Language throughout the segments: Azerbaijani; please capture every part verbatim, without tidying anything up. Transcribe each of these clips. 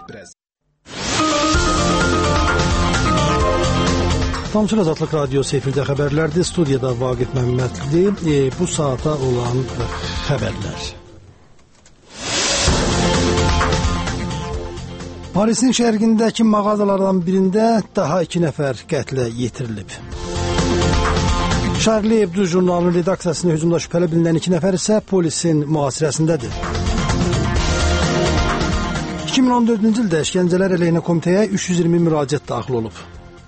Express. Tamçıl Azadlıq Radiosu efirdə xəbərlərdir. Studiyada Vaqif Məmmədli. E, bu saata olan xəbərlər. Parisin şərqindəki mağazalardan birində daha iki nəfər qətlə yetirilib. Charlie Hebdo jurnalının redaksiyasına hücumda şübhəli bilinən iki nəfər isə polisin mühasirəsindədir. iki min on dördüncü ildə işgəncələr əleyhinə komitəyə üç yüz iyirmi müraciət daxil olub.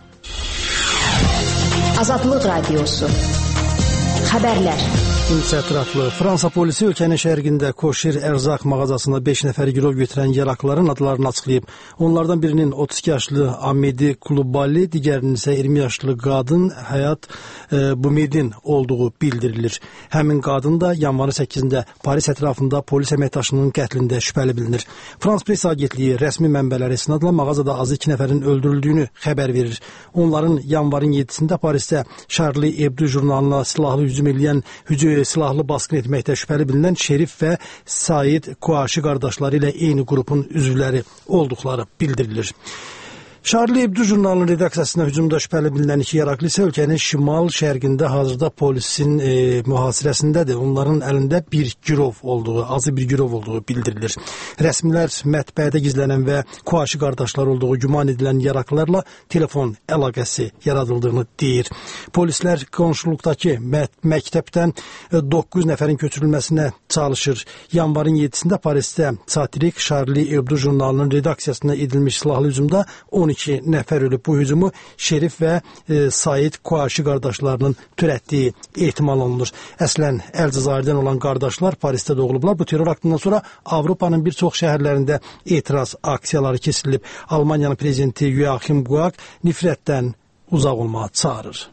Azadlıq Radiosu. Xəbərlər. İnsə ətraflı. Fransa polisi ölkənin şərqində Koşir ərzaq mağazasında beş nəfəri girov götürən yaraqlıların adlarını açıqlayıb. Onlardan birinin otuz iki yaşlı Amedi Kulubali, digərinin isə iyirmi yaşlı qadın Həyat e, Bumedin olduğu bildirilir. Həmin qadın da yanvarın səkkizində Paris ətrafında polis əməkdaşının qətlində şübhəli bilinir. Frans Press agentliyi rəsmi mənbələri istinadla mağazada azı iki nəfərin öldürüldüyünü xəbər verir. Onların yanvarın yeddisində Parisdə Charlie Hebdo jurnalına silahlı hücum edən hücum silahlı basqın etməkdə şübhəli bilinən Şerif və Said Kouachi qardaşları ilə eyni qrupun üzvləri olduqları bildirilir. Charlie Hebdo jurnalının redaksiyasına hücumda şübhəli bilinən iki yaraqlı isə ölkənin şimal şərqində hazırda polisin e, mühasirəsindədir. Onların əlində bir girov olduğu, azı bir girov olduğu bildirilir. Rəsmilər mətbəədə gizlənən və Kouachi qardaşlar olduğu güman edilən yaraqlılarla telefon əlaqəsi yaradıldığını deyir. Polislər qonşuluqdakı mə məktəbdən doqquz nəfərin köçürülməsinə çalışır. Yanvarın yeddisində Parisdə satirik Charlie Hebdo jurnalının redaksiyasına edilmiş silahlı hücumda on iki nəfər ölüb. Bu hücumu Şerif və e, Said Kouachi qardaşlarının törətdiyi ehtimal olunur. Əslən Əlcəzairdən olan qardaşlar Parisdə doğulublar. Bu terror aktından sonra Avropanın bir çox şəhərlərində etiraz aksiyaları keçirilib. Almaniyanın prezidenti Joachim Gauck nifrətdən uzaq olmağa çağırır.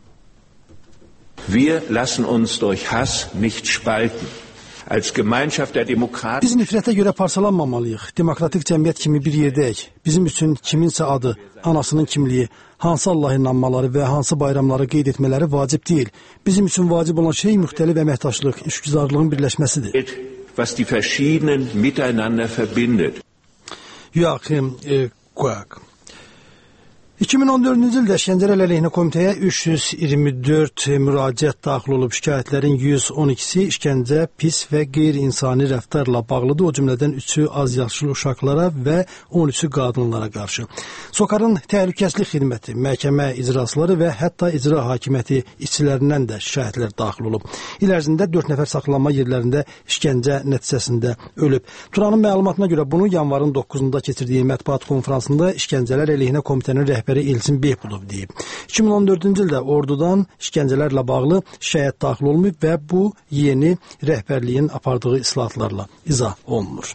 Wir lassen uns durch Hass nicht spalten. Als Gemeinschaft der Demokraten. Biz nifrətə görə parçalanmamalıyıq. Demokratik cəmiyyət kimi bir yerdəyik. Bizim üçün kiminsə adı, anasının kimliyi, hansı Allah inanmaları və hansı bayramları qeyd etmələri vacib deyil. Bizim üçün vacib olan şey müxtəlif əməkdaşlıq, işgüzarlığın birləşməsidir. Was die verschiedenen miteinander verbindet. Joachim e, Gauck. iki min on dördüncü ildə işgəncələr əleyhinə komitəyə üç yüz iyirmi dörd müraciət daxil olub. Şikayətlərin yüz on ikisi işgəncə, pis və qeyri-insani rəftarla bağlıdır. O cümlədən üçü az yaşlı uşaqlara və on üçü qadınlara qarşı. Sokarın təhlükəsizlik xidməti, məhkəmə icraçıları və hətta icra hakimiyyəti işçilərindən də şikayətlər daxil olub. İl ərzində dörd nəfər saxlanma yerlərində işgəncə nəticəsində ölüb. Turanın məlumatına görə bunu yanvarın doqquzunda keçirdiyi mətbuat konfransında işgəncələr əleyhinə komitənin rəhbəri Elçin Behbudov deyib. iki min on dördüncü ildə ordudan işgəncələrlə bağlı şikayət daxil olmayıb və bu yeni rəhbərliyin apardığı islahatlarla izah olunur.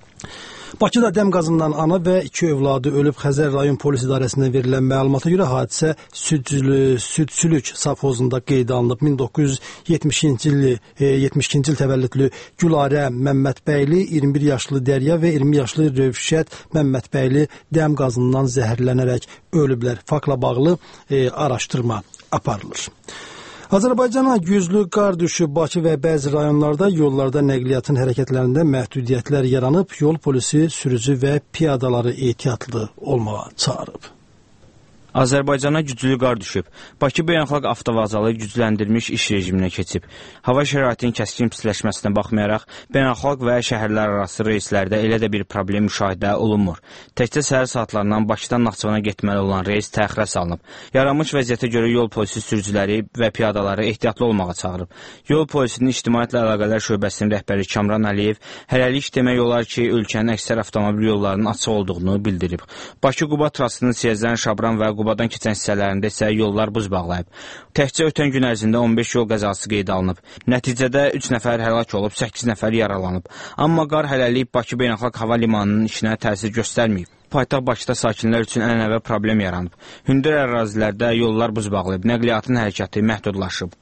Bakıda dəm qazından ana və iki övladı ölüb. Xəzər rayon polis idarəsindən verilən məlumata görə hadisə Südçülük, Südçülük safhozunda qeydə alınıb. min doqquz yüz yetmişinci il, yetmiş ikinci il təvəllüdlü Gülarə Məmmədbəyli, iyirmi bir yaşlı Dərya və iyirmi yaşlı Rövşət Məmmədbəyli dəm qazından zəhərlənərək ölüblər. Faktla bağlı e, araşdırma aparılır. Azərbaycana güclü qar düşüb. Bakı və bəzi rayonlarda yollarda nəqliyyatın hərəkətlərində məhdudiyyətlər yaranıb. Yol polisi sürücü və piyadaları ehtiyatlı olmağa çağırıb. Azərbaycana güclü qar düşüb. Bakı beynəlxalq avtovazalı gücləndirilmiş iş rejiminə keçib. Hava şəraitinin kəskin pisləşməsinə baxmayaraq, beynəlxalq və şəhərlər arası reyslərdə elə də bir problem müşahidə olunmur. Təkcə səhər saatlarından Bakıdan Naxçıvana getməli olan reys təxirə salınıb. Yaranmış vəziyyətə görə yol polisi sürücüləri və piyadaları ehtiyatlı olmağa çağırıb. Yol polisinin ictimaiyyətlə əlaqələr şöbəsinin rəhbəri Kamran Əliyev hələlik demək olar ki, ölkənin əksər avtomobil yollarının açıq olduğunu bildirib. Bakı-Quba trassının Siyəzən, Şabran və Qubadan keçən hissələrində isə yollar buz bağlayıb. Təkcə ötən gün ərzində on beş yol qəzası qeydə alınıb. Nəticədə üç nəfər həlak olub, səkkiz nəfər yaralanıb. Amma qar hələlik Bakı Beynəlxalq Hava Limanının işinə təsir göstərməyib. Paytaxt Bakıda sakinlər üçün ənənəvi problem yaranıb. Hündür ərazilərdə yollar buz bağlayıb, nəqliyyatın hərəkəti məhdudlaşıb.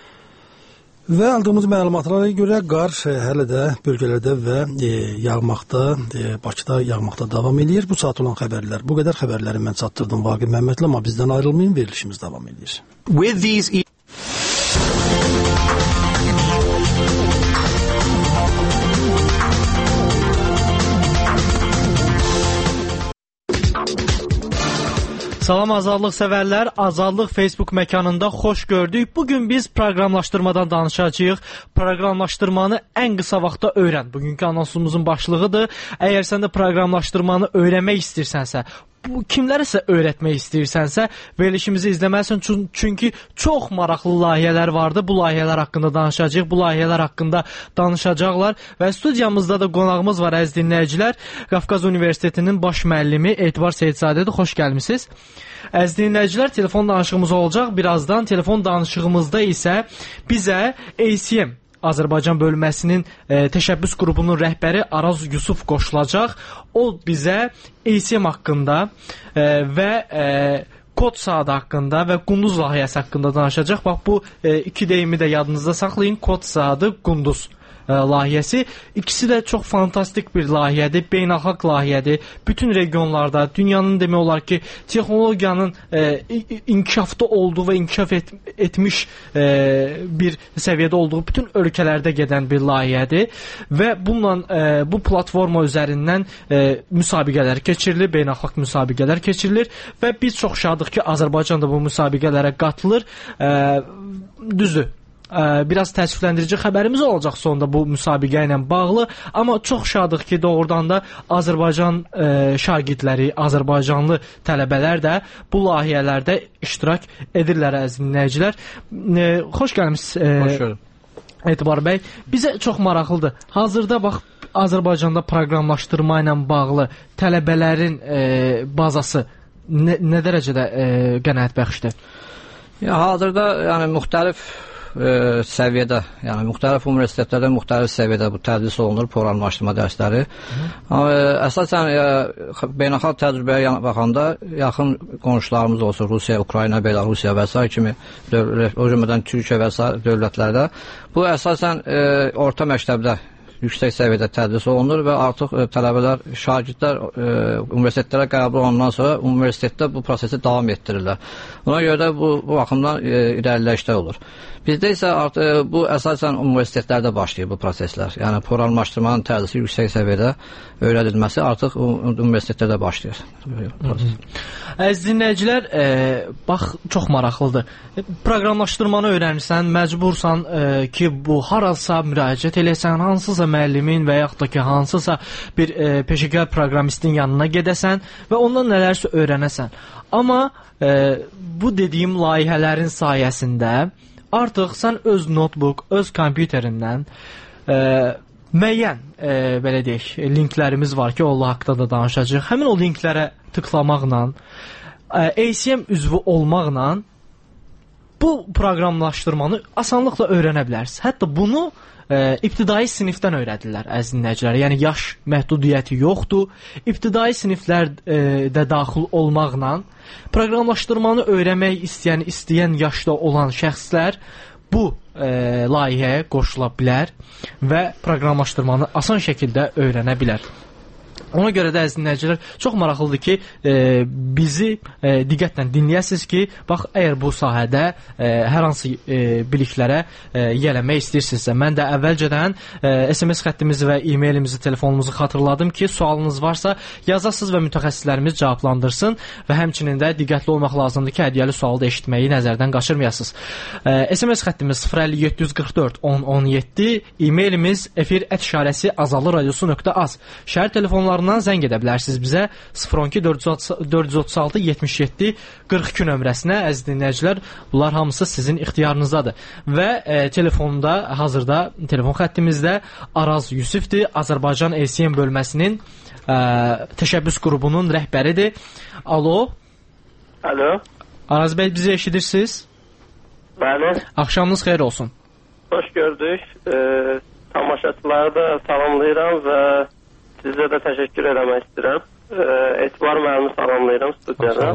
Və aldığımız məlumatlara görə qar hələ də bölgələrdə və e, yağmaqda, e, Bakıda yağmaqda davam edir. Bu saat olan xəbərlər. Bu qədər xəbərləri mən çatdırdım Vaqif Məmmədli, amma bizdən ayrılmayın, verilişimiz davam edir. With these Salam azadlıq sevərlər, Azadlıq Facebook məkanında xoş gördük. Bugün biz proqramlaşdırmadan danışacağıq. Proqramlaşdırmanı ən qısa vaxtda öyrən. Bugünkü anonsumuzun başlığıdır. Əgər sən də proqramlaşdırmanı öyrənmək istəyirsənsə, bu kimlərəsə öyrətmək istəyirsənsə, verilişimizi izləməlisən. Çünki çox maraqlı layihələr vardı. Bu layihələr haqqında danışacağıq. Bu layihələr haqqında danışacaqlar və studiyamızda da qonağımız var, əziz dinləyicilər. Qafqaz Universitetinin baş müəllimi Etibar Seyidzadədir. Xoş gəlmisiniz. Əziz dinləyicilər, telefon danışığımız olacaq. Birazdan telefon danışığımızda isə bizə A C M Azərbaycan bölməsinin e, təşəbbüs qrupunun rəhbəri Araz Yusuf qoşulacaq. O bizə A C M haqqında e, və e, kod saatı haqqında və Qunduz layihəsi haqqında danışacaq. Bax, bu e, iki deyimi də yadınızda saxlayın. Kod saatı, Qunduz layihəsi. İkisi də çox fantastik bir layihədir, beynəlxalq layihədir. Bütün regionlarda, dünyanın demək olar ki, texnologiyanın e, inkişafda olduğu və inkişaf et, etmiş e, bir səviyyədə olduğu bütün ölkələrdə gedən bir layihədir və bununla e, bu platforma üzərindən e, müsabiqələr keçirilir, beynəlxalq müsabiqələr keçirilir və biz çox şadıq ki, Azərbaycan da bu müsabiqələrə qatılır. E, düzdür. Biraz təəssüfləndirici xəbərimiz olacaq sonda bu müsabiqə ilə bağlı, amma çox şadıq ki, doğrudan da Azərbaycan e, şagirdləri, Azərbaycanlı tələbələr də bu layihələrdə iştirak edirlər, əziz dinləyicilər. E, xoş gəlmisiniz. E, xoş gördüm. Etibar bəy, bizə çox maraqlıdır. Hazırda bax, Azərbaycanda proqramlaşdırma ilə bağlı tələbələrin e, bazası nə, nə dərəcədə e, qənaət bəxşdir? Ya, hazırda yəni müxtəlif E, səviyyədə, yəni müxtəlif universitetlərdə müxtəlif səviyyədə bu tədris olunur, proqramlaşdırma dərsləri. Amma e, əsasən e, beynəlxalq təcrübəyə baxanda yaxın qonşularımız olsun, Rusiya, Ukrayna, Belarusiya və s. kimi o cümlədən Türkiyə və s. dövlətlərdə bu əsasən e, orta məktəbdə yüksək səviyyədə tədris olunur və artıq e, tələbələr, şagirdlər e, universitetlərə qəbul olundan sonra universitetdə bu prosesi davam etdirirlər. Ona görə də bu, bu baxımdan e, irəliləyişdə olur. Bizdə isə artıq bu əsasən universitetlərdə başlayır bu proseslər. Yəni proqramlaşdırmanın tədrisi yüksək səviyyədə öyrədilməsi artıq universitetlərdə başlayır. Əziz dinləyicilər, e, bax, çox maraqlıdır. Proqramlaşdırmanı öyrənirsən, məcbursan e, ki, bu harasa müraciət eləsən, hansısa müəllimin və yaxud da ki, hansısa bir e, peşəkar proqramistin yanına gedəsən və ondan nələrsə öyrənəsən. Amma e, bu dediyim layihələrin sayəsində artıq sən öz notebook, öz kompüterindən e, müəyyən, e, belə deyək, linklərimiz var ki, Allah haqda da danışacaq. Həmin o linklərə tıklamaqla, e, A C M üzvü olmaqla bu proqramlaşdırmanı asanlıqla öyrənə bilərsiniz. Hətta bunu e, ibtidai sinifdən öyrədirlər, əziz dinləyicilər. Yəni, yaş məhdudiyyəti yoxdur. İbtidai siniflər e, də daxil olmaqla proqramlaşdırmanı öyrənmək istəyən, istəyən yaşda olan şəxslər bu e, layihəyə qoşula bilər və proqramlaşdırmanı asan şəkildə öyrənə bilər. Ona görə də, əziz dinləyicilər, çox maraqlıdır ki, e, bizi e, diqqətlə dinləyəsiniz ki, bax, əgər bu sahədə e, hər hansı e, biliklərə e, yiyələmək istəyirsinizsə, mən də əvvəlcədən e, S M S xəttimizi və e-mailimizi, telefonumuzu xatırladım ki, sualınız varsa yazasınız və mütəxəssislərimiz cavablandırsın və həmçinin də diqqətli olmaq lazımdır ki, hədiyyəli sualı da eşitməyi nəzərdən qaçırmayasınız. E, S M S xəttimiz sıfır əlli yeddi yüz qırx dörd on on yeddi, e-mailimiz efir ət işarəsi azadlıq radiosu nöqtə az. Şəhər telefonları zəng edə bilərsiniz bizə sıfır on iki dörd yüz otuz altı yetmiş yeddi qırx iki nömrəsinə, əziz dinləyicilər. Bunlar hamısı sizin ixtiyarınızdadır. Və e, telefonda, hazırda telefon xəttimizdə Araz Yusufdur, Azərbaycan A C M bölməsinin e, təşəbbüs qrubunun rəhbəridir. Alo. Alo. Araz bəy, bizi eşidirsiniz? Bəli. Axşamınız xeyir olsun. Xoş gördük. E, tamaşaçıları da salamlayıram və sizə də təşəkkür eləmək istəyirəm. E, Etibar müəllimi salamlayıram studiyada.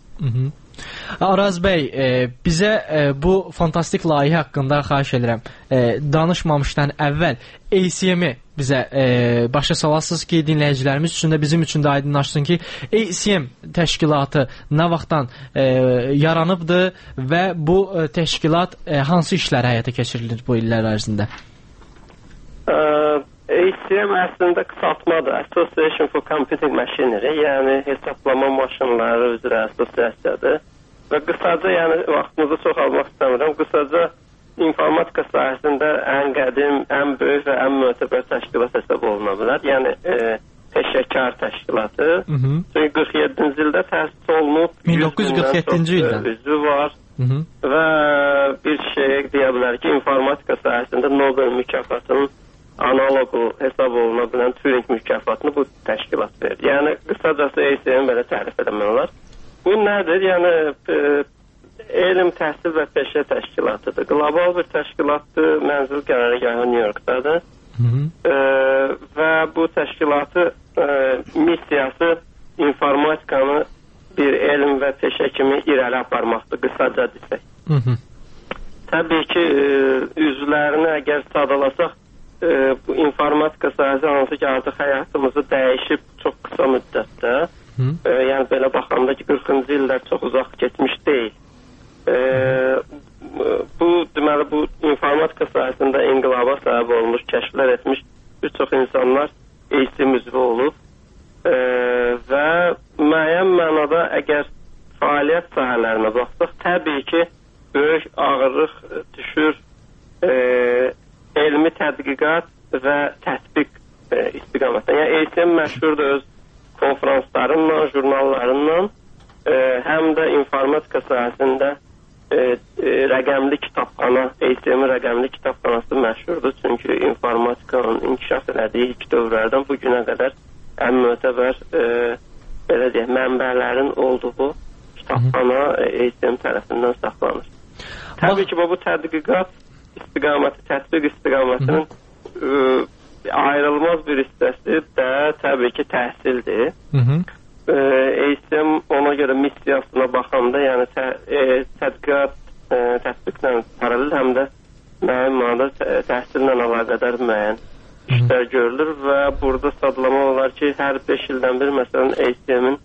Araz bəy, e, bizə e, bu fantastik layihə haqqında xahiş edirəm. E, danışmamışdan əvvəl A C M-i bizə e, başa salasınız ki, dinləyicilərimiz üçün də bizim üçün də aydınlaşsın ki, A C M təşkilatı nə vaxtdan e, yaranıbdır və bu e, təşkilat e, hansı işlər həyata keçirilir bu illər ərzində? E, A C C M əslində qısaltmadır. Association for Computing Machinery, yəni hesablama maşınları üzrə assosiasiyadır. Və qısaca, yəni vaxtınızı çox almaq istəmirəm, qısaca informatika sahəsində ən qədim, ən böyük və ən mötəbər təşkilat hesab oluna bilər. Yəni e, peşəkar təşkilatı. Hı -hı. Çünki qırx yeddinci ildə təsis olunub. min doqquz yüz qırx yeddinci ildə. Üzvü var. Hı -hı. Və bir şey deyə bilər ki, informatika sahəsində Nobel mükafatının analogu hesab oluna bilən Turing mükafatını bu təşkilat verir. Yəni qısacası A C M belə tərif etmək olar. Bu nədir? Yəni e, elm, təhsil və peşə təşkilatıdır. Qlobal bir təşkilatdır. Mənzil qərargahı New Yorkdadır. Hı -hı. E, və bu təşkilatı e, missiyası informatikanı bir elm və peşə kimi irəli aparmaqdır, qısaca desək. Hı -hı. Təbii ki, e, üzvlərini əgər sadalasaq, e, bu informatika sahəsi hansı ki, artıq həyatımızı dəyişib çox qısa müddətdə. E, yəni belə baxanda ki, qırxıncı illər çox uzaq keçmiş deyil. E, bu, deməli, bu informatika sahəsində inqilaba səbəb olmuş, kəşflər etmiş bir çox insanlar A C M üzvü olub. E, və müəyyən mənada əgər fəaliyyət sahələrinə baxsaq, təbii ki, böyük ağırlıq düşür e, elmi tədqiqat və tətbiq e, istiqamətdən. Yəni A C M məşhurdur öz konferanslarınla, jurnallarınla, e, həm də informatika sahəsində e, e, rəqəmli kitabxana, A C M rəqəmli kitabxanası məşhurdur. Çünki informatikanın inkişaf elədiyi ilk dövrlərdən bu günə qədər ən mötəbər e, belə deyək, mənbələrin olduğu kitabxana A C M tərəfindən saxlanır. Təbii ki, bu, bu tədqiqat istiqaməti, tətbiq istiqamətinin e, ayrılmaz bir hissəsi də təbii ki, təhsildir. Hı -hı. E, A C M ona görə missiyasına baxanda, yəni tə, e, tədqiqat e, tətbiqlə paralel, həm də müəyyən mənada təhsillə əlaqədar müəyyən işlər görülür və burada sadalama olar ki, hər beş ildən bir, məsələn, A C M-in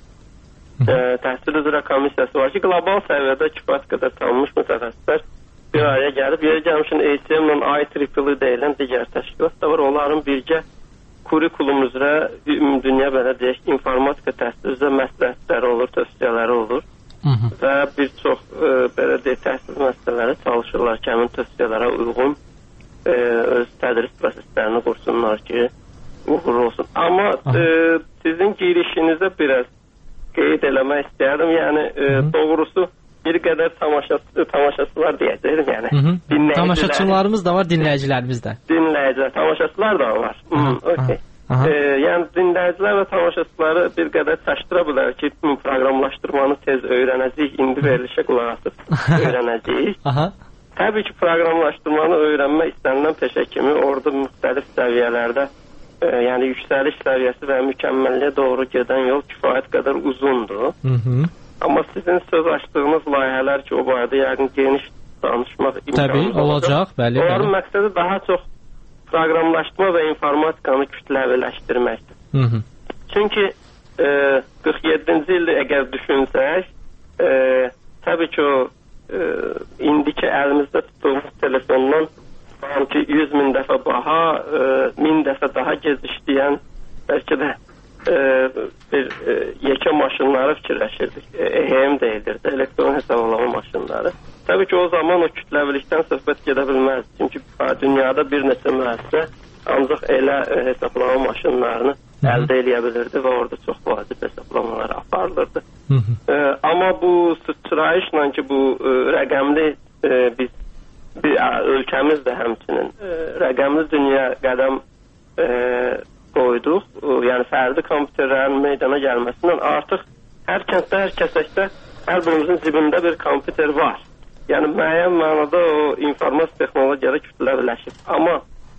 e, təhsil üzrə komissiyası var ki, qlobal səviyyədə kifayət qədər tanınmış mütəxəssislər bir araya gəlib, yeri gəlmişin A C M-lə I E E E deyilən digər təşkilat da var. Onların birgə kurikulum üzrə, dünya belə deyək, informatika təhsil üzrə məsləhətləri olur, tövsiyələri olur. Hı -hı. Və bir çox e, belə deyək, təhsil məsələləri çalışırlar ki, həmin tövsiyələrə uyğun e, öz tədris proseslərini qursunlar ki, uğurlu olsun. Amma e, sizin girişinizə biraz qeyd eləmək istəyərdim. Yəni e, doğrusu bir qədər tamaşaçı, tamaşaçılar deyəcəyim, yəni. Hı -hı. Tamaşaçılarımız da var, dinləyicilərimiz də. Dinləyicilər, tamaşaçılar da var. Hı, okay. E, yəni dinləyicilər və tamaşaçıları bir qədər çaşdıra bilər ki, proqramlaşdırmanı tez öyrənəcəyik, indi verilişə qulaq asıb öyrənəcəyik. Aha. Təbii ki, proqramlaşdırmanı öyrənmə istənilən peşə kimi orada müxtəlif səviyyələrdə, e, yəni yüksəliş səviyyəsi və mükəmməlliyə doğru gedən yol kifayət qədər uzundur. Hı -hı. Amma sizin söz açdığınız layihələr ki, o barədə yəqin geniş danışmaq imkanı Təbii, olacaq. Bəli, onların bəli. Məqsədi daha çox proqramlaşdırma və informatikanı kütləviləşdirməkdir. Hı -hı. Çünki e, qırx yeddinci ildə əgər düşünsək, e, təbii ki, o e, indiki əlimizdə tutduğumuz telefondan sanki yüz min dəfə baha, e, min dəfə daha gec işləyən, bəlkə də e, bir e, yekə maşınları fikirləşirdik. E, E H M deyilirdi, elektron hesablama maşınları. Təbii ki, o zaman o kütləvilikdən söhbət gedə bilməz. Çünki dünyada bir neçə müəssisə ancaq elə e, hesablama maşınlarını Hı -hı. əldə edə bilirdi və orada çox vacib hesablamalar aparılırdı. Hı -hı. E, amma bu sıçrayışla ki, bu e, rəqəmli e, biz bir, ölkəmiz də həmçinin e, rəqəmli dünya qədəm e, qoyduq. E, yəni fərdi kompüterlərin meydana gəlməsindən artıq hər kənddə, hər kəsəkdə hər birimizin cibində bir kompüter var. Yəni müəyyən mənada o informasiya texnologiyaları kütləviləşib. Amma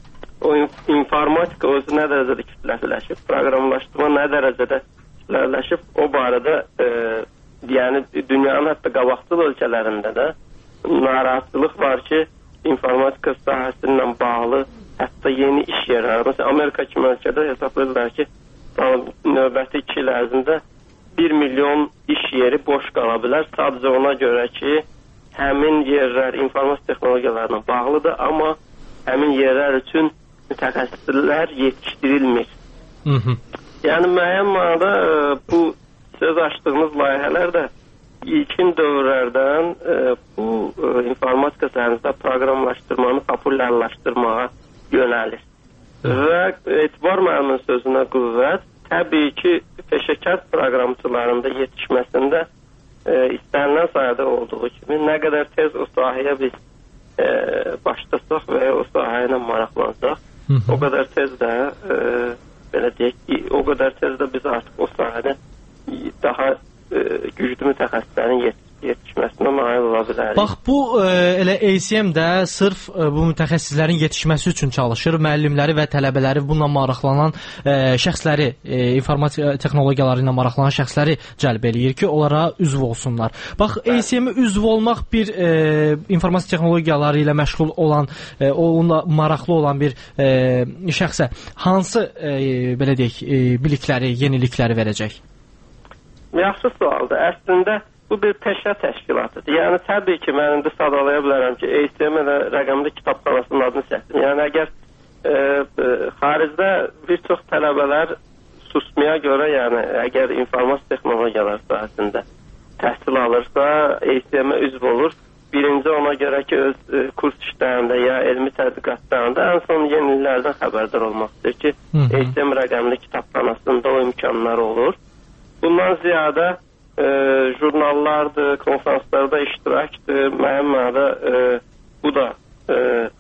o informatika özü nə dərəcədə kütləviləşib, proqramlaşdırma nə dərəcədə kütləviləşib, o barədə e, yəni dünyanın hətta qabaqcıl ölkələrində də narahatçılıq var ki, informatika sahəsi ilə bağlı hətta yeni iş yerləri. Məsələn, Amerika kimi ölkədə hesablayırlar ki, növbəti iki il ərzində bir milyon iş yeri boş qala bilər. Sadəcə ona görə ki, həmin yerlər informasiya texnologiyalarına bağlıdır, amma həmin yerlər üçün mütəxəssislər yetişdirilmir. Hı -hı. Yəni müəyyən mənada bu söz açdığımız layihələr də ilkin dövrlərdən bu informatika sahəsində proqramlaşdırmanı populyarlaşdırmağa yönəlir. Və etibar müəllimin sözünə qüvvət, təbii ki, peşəkar proqramçılarında yetişməsində e, istənilən sayədə olduğu kimi nə qədər tez o sahəyə biz e, başlasaq və ya o sahə ilə maraqlansaq, Hı -hı. o qədər tez də e, belə deyək ki, o qədər tez də biz artıq o sahədə daha e, güclü mütəxəssislərin yet yetişməsinə nail ola bilərik. Bax, bu e, elə A C M də sırf e, bu mütəxəssislərin yetişməsi üçün çalışır. Müəllimləri və tələbələri bununla maraqlanan e, şəxsləri, e, informatik texnologiyaları ilə maraqlanan şəxsləri cəlb eləyir ki, onlara üzv olsunlar. Bax, A C M-ə üzv olmaq bir e, informatik texnologiyaları ilə məşğul olan, e, onunla maraqlı olan bir e, şəxsə hansı e, belə deyək, e, bilikləri, yenilikləri verəcək? Yaxşı sualdır. Əslində bu bir peşə təşkilatıdır. Yəni təbii ki, mən indi sadalaya bilərəm ki, A C M ilə rəqəmli kitabxanasının adını çəkdim. Yəni əgər e, e, xaricdə bir çox tələbələr susmaya görə, yəni əgər informatik texnologiyalar sahəsində təhsil alırsa, A C M-ə üzv olur. Birinci ona görə ki, öz e, kurs işlərində ya elmi tədqiqatlarında ən son yeniliklərdən xəbərdar olmaqdır ki, Hı -hı. A C M rəqəmli kitabxanasında o imkanlar olur. Bundan ziyadə e, jurnallardır, konferanslarda iştirakdır, müəyyən mənada e, bu da e,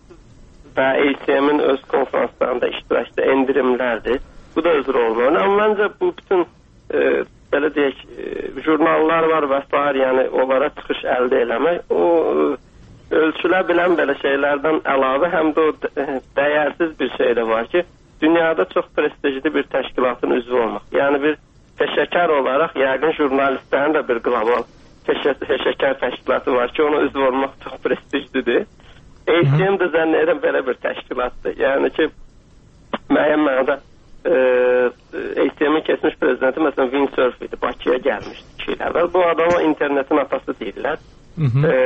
və A C M-in öz konferanslarında iştirakdır, endirimlərdir. Bu da özür olmalı. Amma məncə bu bütün e, belə deyək, e, jurnallar var və s. yəni onlara çıxış əldə eləmək, o e, ölçülə bilən belə şeylərdən əlavə həm də o dəyərsiz bir şey də var ki, dünyada çox prestijli bir təşkilatın üzvü olmaq. Yəni bir peşəkar olaraq yəqin jurnalistlərin də bir qlobal peşəkar təşkilatı var ki, ona üzv olmaq çox prestijlidir. A C M də zənn edirəm belə bir təşkilatdır. Yəni ki, müəyyən mənada e, A C M-in keçmiş prezidenti məsələn Windsurf idi, Bakıya gəlmişdi iki il əvvəl. Bu adama internetin atası deyirlər. Hı -hı. E,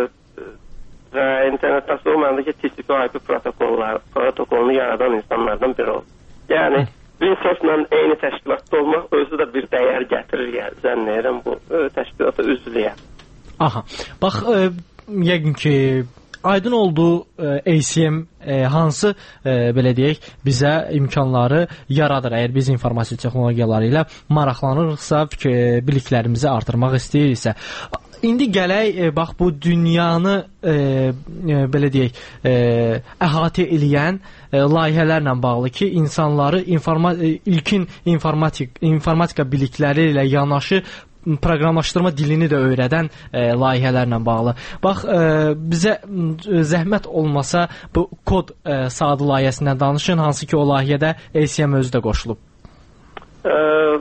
və internet atası o mənada ki, T C P I P protokolunu yaradan insanlardan biri oldu. Yəni, Windsurf'la eyni təşkilatda olmaq özü də bir dəyər gətirir, yəni zənn edirəm bu e, təşkilata üzvlüyə. Aha, bax, e, yəqin ki, aydın oldu A C M e, hansı e, belə deyək bizə imkanları yaradır. Əgər biz informasiya texnologiyaları ilə maraqlanırıqsa, fikir, biliklərimizi artırmaq istəyiriksə. İndi gələk, e, bax bu dünyanı e, e, belə deyək e, əhatə eləyən e, layihələrlə bağlı ki, insanları informa e, ilkin informatik informatika bilikləri ilə yanaşı proqramlaşdırma dilini də öyrədən e, layihələrlə bağlı. Bax, e, bizə e, zəhmət olmasa bu kod e, saatı layihəsindən danışın, hansı ki o layihədə A C M özü də qoşulub. E,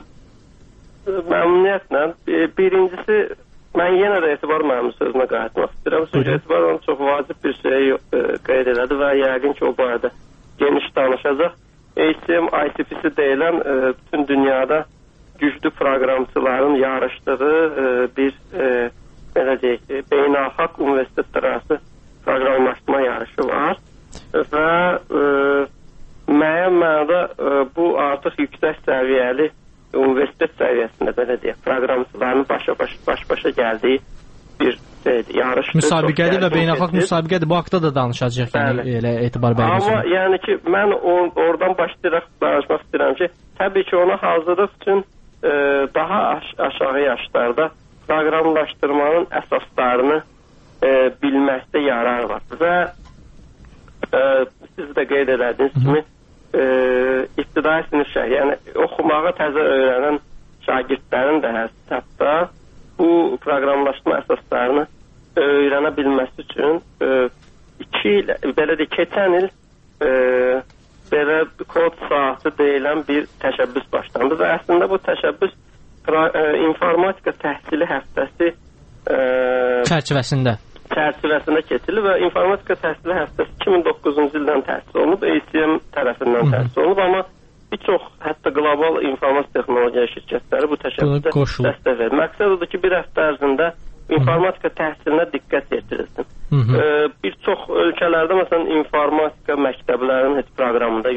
məmnuniyyətlə. Birincisi, mən yenə də etibar müəllimin sözünə qayıtmaq istəyirəm. Çünki etibar onun çox vacib bir şey e, qeyd elədi və yəqin ki o barədə geniş danışacaq. A C M I C P-si deyilən e, bütün dünyada güclü proqramçıların yarışdığı e, bir e, belə deyək, e, beynəlxalq universitetlərarası proqramlaşdırma yarışı var və e, müəyyən mənada e, bu artıq yüksək səviyyəli universitet səviyyəsində belə deyək, proqramçıların başa-baş, baş-başa gəldiyi bir şeydir, yarışdır. Müsabiqədir və beynəlxalq müsabiqədir. Bu haqda da danışacağıq, yəni elə etibar bəyənin. Amma yəni ki, mən or oradan başlayaraq danışmaq istəyirəm ki, təbii ki, ona hazırlıq üçün e, daha aş aşağı yaşlarda proqramlaşdırmanın əsaslarını e, bilməkdə yarar var. Və e, siz də qeyd elədiyiniz kimi e, ibtidai sinif şəxs, yəni oxumağı təzə öyrənən şagirdlərin də hətta bu proqramlaşdırma əsaslarını öyrənə bilməsi üçün e, iki il, belə də keçən il e, belə kod saatı deyilən bir təşəbbüs başlandı və əslində bu təşəbbüs pra, e, informatika təhsili həftəsi e, çərçivəsində çərçivəsində keçirilib və informatika təhsili həftəsi iki min doqquzuncu ildən təsis olunub, A C M tərəfindən təsis olunub, amma bir çox hətta qlobal informasiya texnologiya şirkətləri bu təşəbbüsə dəstək verir. Məqsəd odur ki, bir həftə ərzində informatika təhsilinə diqqət yetirilsin. Ee, bir çox ölkələrdə məsələn informatika məktəblərinin heç proqramı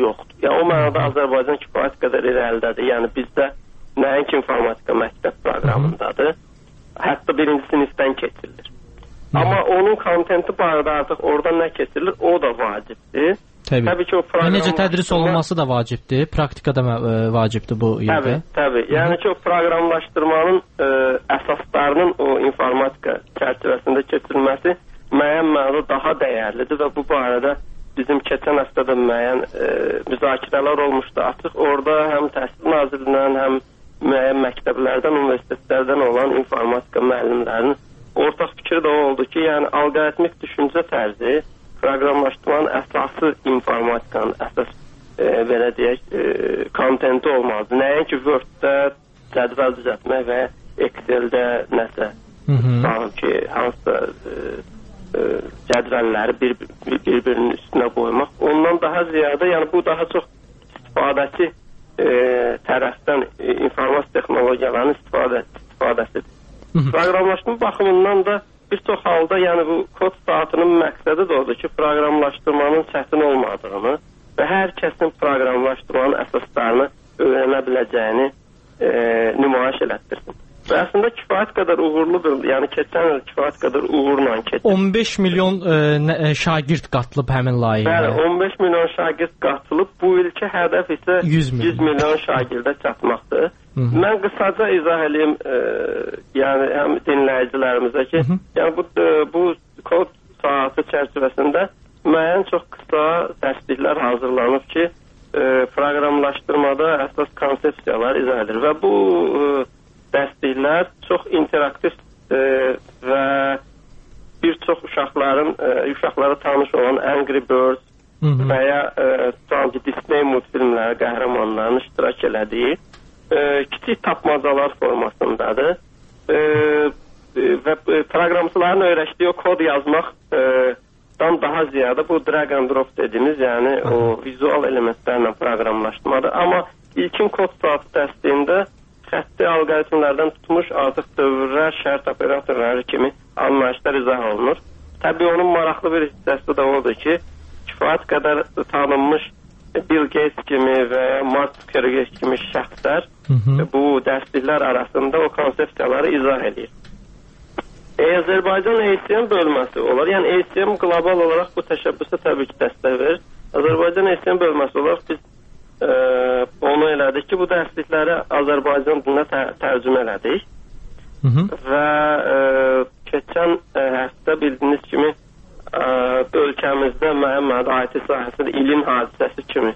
yoxdur. Yəni o mənada Azərbaycan kifayət qədər irəlidədir. Yəni bizdə nəinki informatika məktəb proqramındadır. Hətta birinci sinifdən keçirilir. Amma onun kontenti barədə artıq orada nə keçirilir, o da vacibdir. Təbii. Təbii ki, o proqram... Necə tədris olunması da vacibdir, praktikada e, vacibdir bu yerdə. Təbii, təbii. Yəni ki, o proqramlaşdırmanın e, əsaslarının o informatika çərçivəsində keçirilməsi müəyyən mənada daha dəyərlidir və bu barədə bizim keçən həftədə müəyyən e, müzakirələr olmuşdu. Artıq orada həm Təhsil Nazirliyindən, həm müəyyən məktəblərdən, universitetlərdən olan informatika müəllimlərinin ortaq fikri də oldu ki, yəni alqoritmik düşüncə tərzi, proqramlaşdırmanın əsası informatikanın əsas e, belə deyək, e, kontenti olmalıdır. Nəinki Word-də cədvəl düzəltmək və Excel-də nəsə, sanırım ki, hansısa e, e, cədvəlləri bir-birinin bir, bir üstünə qoymaq. Ondan daha ziyadə, yəni bu daha çox istifadəçi e, tərəfdən e, informasiya texnologiyalarının istifadə, istifadəsidir. Proqramlaşdırma baxımından da bir çox halda, yəni bu kod saatının məqsədi də odur ki, proqramlaşdırmanın çətin olmadığını və hər kəsin proqramlaşdırmanın əsaslarını öyrənə biləcəyini e, nümayiş elətdirsin. Və əslində kifayət qədər uğurludur, yəni keçən il kifayət qədər uğurla keçir. on beş milyon e, şagird qatılıb həmin layihəyə. Bəli, on beş milyon şagird qatılıb, bu ilki hədəf isə yüz milyon şagirdə çatmaqdır. Hı -hı. Mən qısaca izah edeyim, e, yəni həm dinləyicilərimizə ki, Hı -hı. yəni bu e, bu kod saatı çərçivəsində müəyyən çox qısa dərsliklər hazırlanıb ki, e, proqramlaşdırmada əsas konsepsiyalar izah edilir və bu e, dərsliklər çox interaktiv e, və bir çox uşaqların e, uşaqlara tanış olan Angry Birds Hı -hı. və ya e, Disney multfilmləri qəhrəmanlarının iştirak elədiyi e, kiçik tapmacalar formasındadır. E, və proqramçıların öyrəşdiyi o kod yazmaqdan e, daha ziyadə bu drag and drop dediyimiz, yəni Hı -hı. o vizual elementlərlə proqramlaşdırmadır. Amma ilkin kod saatı dəstəyində xətti alqoritmlərdən tutmuş artıq dövrlər, şərt operatorları kimi anlayışlar izah olunur. Təbii onun maraqlı bir hissəsi də odur ki, kifayət qədər tanınmış Bill Gates kimi və Mark Zuckerberg kimi şəxslər Hı -hı. bu dərsliklər arasında o konsepsiyaları izah edir. E, Azərbaycan A C M bölməsi olar. Yəni A C M qlobal olaraq bu təşəbbüsə təbii ki dəstək verir. Azərbaycan A C M bölməsi olaraq biz e, onu elədik ki, bu dərslikləri Azərbaycan dilinə tə tərcümə elədik. Hı -hı. Və e, keçən e, həftə bildiyiniz kimi e, ölkəmizdə müəyyən I T sahəsində ilin hadisəsi kimi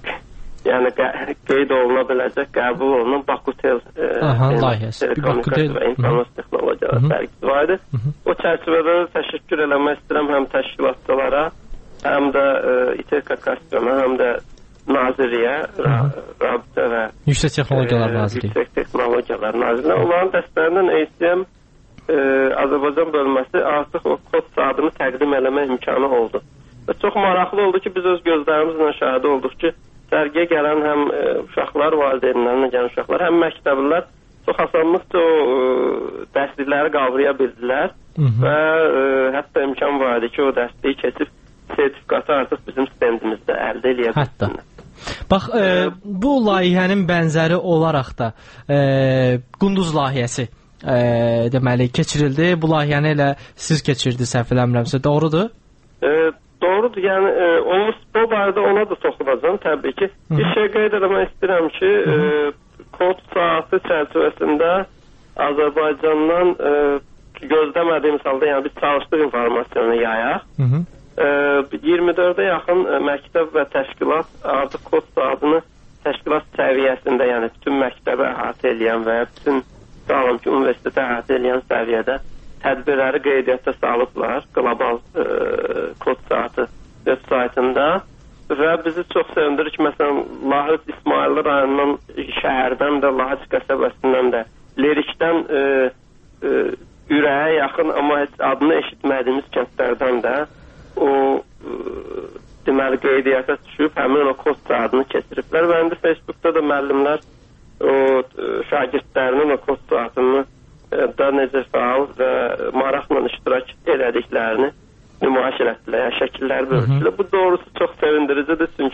yəni qeyd oluna biləcək, qəbul olunan Bakutel e, telekommunikasiya və informasiya texnologiyaları sərgisi var idi. O çərçivədə təşəkkür eləmək istəyirəm həm təşkilatçılara, həm də e, İTKKSYONA, həm də Nazirliyə, Rabitə və Yüksək Texnologiyalar Nazirliyi. Yüksək Texnologiyalar Nazirliyi. Onların dəstərindən A C M e, Azərbaycan bölməsi artıq o kod saatını təqdim eləmə imkanı oldu. Və çox maraqlı oldu ki, biz öz gözlərimizlə şahidi olduq ki, sərgiyə gələn həm e, uşaqlar, valideynlərinə gələn uşaqlar, həm məktəblilər çox asanlıqca o e, dərslikləri qavraya bildilər Hı -hı. və e, hətta imkan var idi ki, o dərsliyi keçib sertifikatı artıq bizim stendimizdə əldə eləyə bilsinlər. Bax, e, bu layihənin bənzəri olaraq da e, Qunduz layihəsi e, deməli keçirildi. Bu layihəni elə siz keçirdi, səhv eləmirəmsə, doğrudur? E, doğrudur. Yəni e, onu bu barədə ona da toxunacağam təbii ki. Hı -hı. Bir şey qeyd etmək istəyirəm ki, e, kod saatı çərçivəsində Azərbaycandan e, gözləmədiyimiz halda, yəni biz çalışdıq informasiyanı yayaq. Hı -hı. iyirmi dördə yaxın məktəb və təşkilat artıq kod saatını təşkilat səviyyəsində, yəni bütün məktəbə əhatə edən və bütün sağlam ki, universitetə əhatə edən səviyyədə tədbirləri qeydiyyata salıblar qlobal e, kod saatı web saytında və bizi çox sevindirir ki, məsələn, Lahıc İsmailli rayonundan, şəhərdən də, Lahıc qəsəbəsindən də, Lerikdən e, e, ürəyə yaxın, amma heç adını eşitmədiyimiz kəndlərdən də o e, deməli qeydiyyata düşüb həmin o kod saatını keçiriblər və indi Facebookda da müəllimlər o e, şagirdlərinin o kod saatını e, da necə faal və maraqla iştirak elədiklərini nümayiş elətdilər, yəni şəkillər bölüşdülər. Bu doğrusu çox sevindiricidir, çünki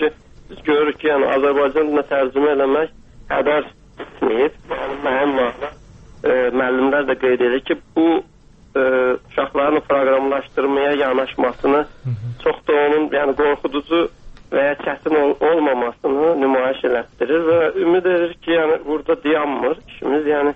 biz görürük ki, yəni Azərbaycan dilinə tərcümə eləmək qədər etməyib. Yəni müəllimlər, e, müəllimlər də qeyd edir ki, bu e, uşaqların proqramlaşdırmaya yanaşmasını, hı -hı. çox da onun yəni qorxuducu və ya çətin ol olmamasını nümayiş elətdirir və ümid edir ki, yəni burada dayanmır işimiz. Yəni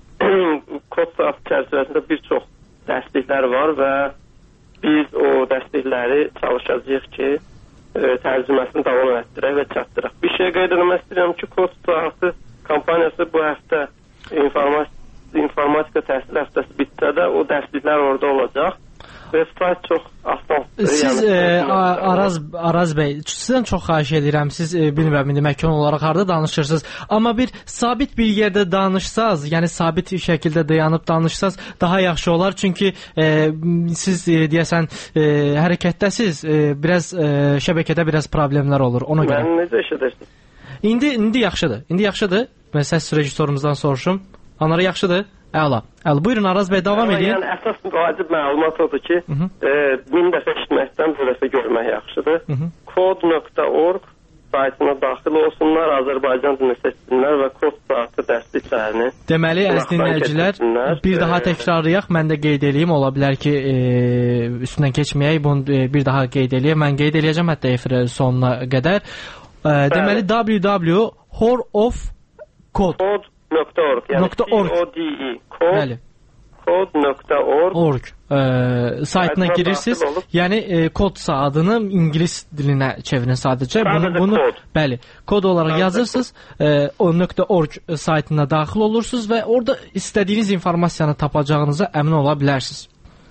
kod saatı çərçivəsində bir çox dərsliklər var və biz o dərslikləri çalışacağıq ki, e, tərcüməsini davam etdirək və çatdıraq. Bir şey qeyd etmək istəyirəm ki, kod saatı kampaniyası bu həftə informatik informatika təhsil həftəsi bitsə də o dərsliklər orada olacaq. Və sayt çox asan. Siz yəni, e, Araz Araz bəy, sizdən çox xahiş edirəm. Siz e, bilmirəm indi məkan olaraq harda danışırsınız, amma bir sabit bir yerdə danışsaz, yəni sabit şəkildə dayanıb danışsaz daha yaxşı olar. Çünki e, siz e, deyəsən e, hərəkətdəsiz, e, biraz e, şəbəkədə biraz problemlər olur. Ona görə. Mən necə eşidirsiniz? İndi indi yaxşıdır. İndi yaxşıdır. Mən səs rejissorumuzdan soruşum. Anları yaxşıdır. Əla. Əla. Buyurun Araz bəy, davam edin. Yəni əsas vacib məlumat odur ki, e, min dəfə eşitməkdən bir dəfə görmək yaxşıdır. kod nöqtə org saytına daxil olsunlar, Azərbaycan dilini seçsinlər və kod saatı dərsliklərini. Deməli, əziz dinləyicilər, bir daha təkrarlayaq. Mən də qeyd edeyim, ola bilər ki, e, üstündən keçməyək, bunu e, bir daha qeyd edeyim. Mən qeyd edəcəm hətta efir sonuna qədər. E, deməli, w w w nöqtə hor of code nöqtə org, yəni C O D E kod kod nöqtə org org e, saytına girirsiniz. Yəni e, kod adını ingilis dilinə çevirin sadəcə. Bunu bunu kod. Bəli, kod olaraq sadəcə yazırsınız. E, o .org saytına daxil olursunuz və orada istədiyiniz informasiyanı tapacağınıza əmin ola bilərsiniz.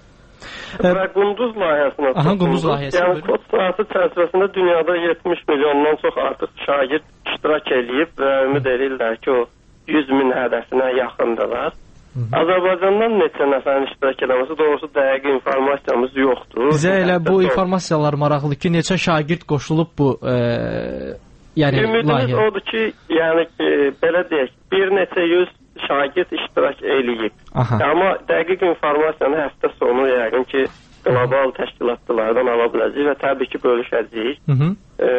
Və Qunduz layihəsinə. Aha, Qunduz layihəsi. Yəni kod saatı çərçivəsində dünyada yetmiş milyondan çox artıq şagird iştirak edib və ümid edirlər ki, o yüz min hədəfinə yaxındılar. Hı -hı. Azərbaycandan neçə nəfərin iştirak eləməsi, doğrusu dəqiq informasiyamız yoxdur. Bizə elə bu informasiyalar maraqlıdır ki, neçə şagird qoşulub bu e, yəni ümidimiz layihə. Odur ki, yəni e, belə deyək, bir neçə yüz şagird iştirak eləyib. Amma dəqiq informasiyanı həftə sonu yəqin ki, qlobal təşkilatlardan ala biləcəyik və təbii ki, bölüşəcəyik. E,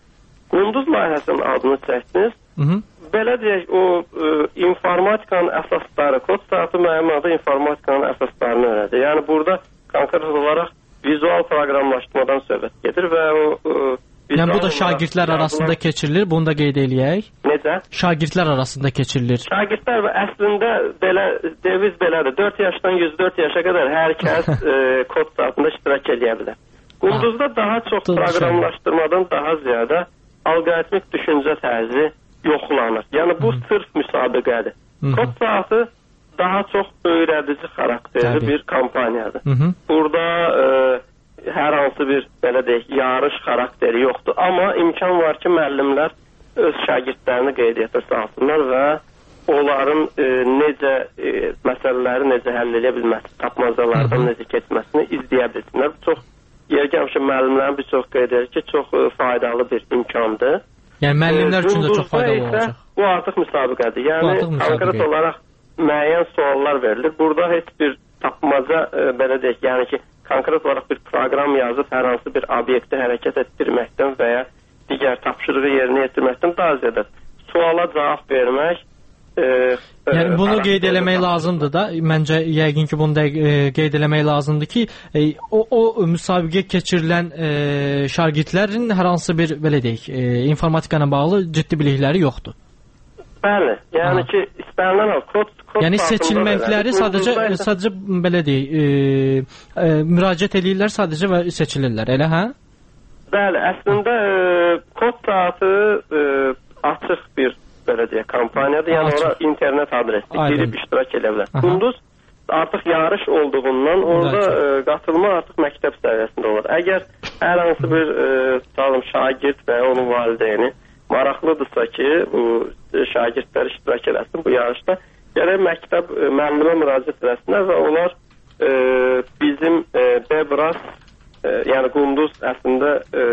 Qunduz layihəsinin adını çəkdiniz. Hı -hı. Belə deyək, o e, informatikanın əsasları, kod saatı müəyyən adı informatikanın əsaslarını öyrədir. Yəni burada konkret olaraq vizual proqramlaşdırmadan söhbət gedir və o e, yəni bu da şagirdlər arasında keçirilir, bunu da qeyd eləyək. Necə? Şagirdlər arasında keçirilir. Şagirdlər və əslində belə deviz belədir. dörd yaşdan yüz dörd yaşa qədər hər kəs e, kod saatında iştirak edə bilər. Qunduzda daha çox proqramlaşdırmadan daha ziyadə alqoritmik düşüncə tərzi yoxlanır. Yəni bu sırf müsabiqədir. Kod saatı daha çox öyrədici xarakterli Təbii. bir kampaniyadır. Hı -hı. Burada e, hər hansı bir belə deyək, yarış xarakteri yoxdur. Amma imkan var ki, müəllimlər öz şagirdlərini qeydiyyata salsınlar və onların e, necə e, məsələləri necə həll edə bilməsi, tapmacalardan Hı -hı. necə keçməsini izləyə bilsinlər. Bu çox yer gəlmişə müəllimlərin bir çox qeyd edir ki, çox e, faydalı bir imkandır. Yəni müəllimlər üçün də çox faydalı olacaq. Bu artıq müsabiqədir. Yəni konkret olaraq müəyyən suallar verilir. Burada heç bir tapmaca e, belə deyək, yəni ki, konkret olaraq bir proqram yazıb hər hansı bir obyekti hərəkət etdirməkdən və ya digər tapşırığı yerinə yetirməkdən daha ziyada suala cavab vermək. E, yəni bunu e, qeyd eləmək lazımdır da. Məncə yəqin ki, bunu da e, qeyd eləmək lazımdır ki, e, o o müsabiqə keçirilən e, şagirdlərin hər hansı bir belə deyək, e, informatika ilə bağlı ciddi bilikləri yoxdur. Bəli, yəni ha. ki, istənilən kod kod yəni seçilməkləri sadəcə sadəcə belə deyək, e, e, müraciət edirlər sadəcə və seçilirlər, elə hə? Bəli, əslində e, kod saatı e, açıq bir belə deyək, kampaniyadır. Yəni açıq. Ora internet adresi girib iştirak edə bilər. Qunduz artıq yarış olduğundan orada e, qatılma artıq məktəb səviyyəsində olur. Əgər hər hansı bir e, tutalım şagird və ya onun valideyni maraqlıdırsa ki, bu şagirdlər iştirak eləsin bu yarışda, gərək məktəb e, müəllimə müraciət eləsinlər və onlar e, bizim e, Bebras e, yəni Qunduz əslində e,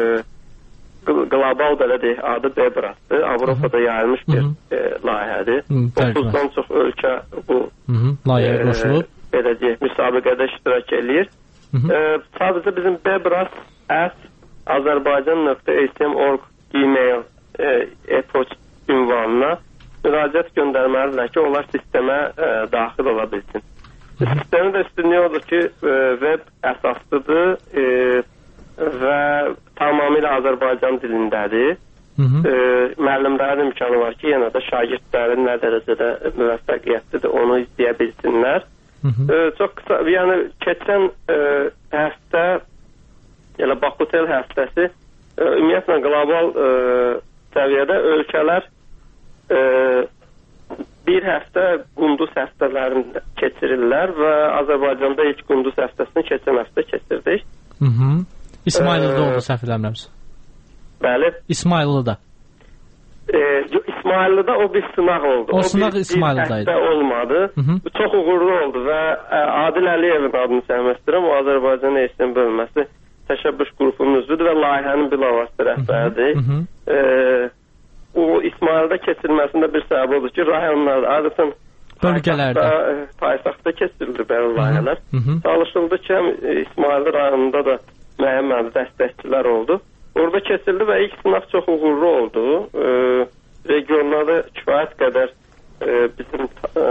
qlobal belə deyək, adı Bebrasdır. Avropada yayılmış bir e, layihədir. otuzdan çox ölkə bu layihəyə qoşulub. E, belə deyək, müsabiqədə iştirak eləyir. E, sadəcə bizim Bebras at azərbaycan nöqtə a c m nöqtə org e-mail, e-poçt ünvanına müraciət göndərməlidirlər ki, onlar sistemə e, daxil ola bilsin. Sistemin də üstünlüyü odur ki, e, web əsaslıdır e, və tamamilə Azərbaycan dilindədir. Hı -hı. E, müəllimlərin imkanı var ki, yenə də şagirdlərin nə dərəcədə müvəffəqiyyətlidir, onu izləyə bilsinlər. Hı -hı. E, çox qısa, yəni keçən e, həftə, yəni Bakutel həftəsi e, ümumiyyətlə qlobal e, səviyyədə ölkələr e, bir həftə qunduz həftələrini keçirirlər və Azərbaycanda ilk qunduz həftəsini keçən həftə keçirdik. Hı -hı. İsmayıllıda oldu, səhv eləmirəmsə. Bəli. İsmayıllıda. E, İsmayıllıda o bir sınaq oldu. O sınaq İsmayıllıdaydı. Bir həftə olmadı. Hı -hı. Çox uğurlu oldu və ə, Adil Əliyevin adını səhv etmirəm. O Azərbaycan E S M bölməsi təşəbbüs qrupunun üzvüdür və layihənin bilavasitə rəhbəridir. Hı -hı. E, o İsmayılda keçirilməsində bir səbəb odur ki, rayonlarda adətən bölgələrdə, paytaxtda keçirilir belə layihələr. Hı -hı. Çalışıldı ki, həm İsmayılda rayonunda da müəyyən məndə dəstəkçilər oldu. Orada keçirildi və ilk sınaq çox uğurlu oldu. E, regionlarda kifayət qədər e, bizim e,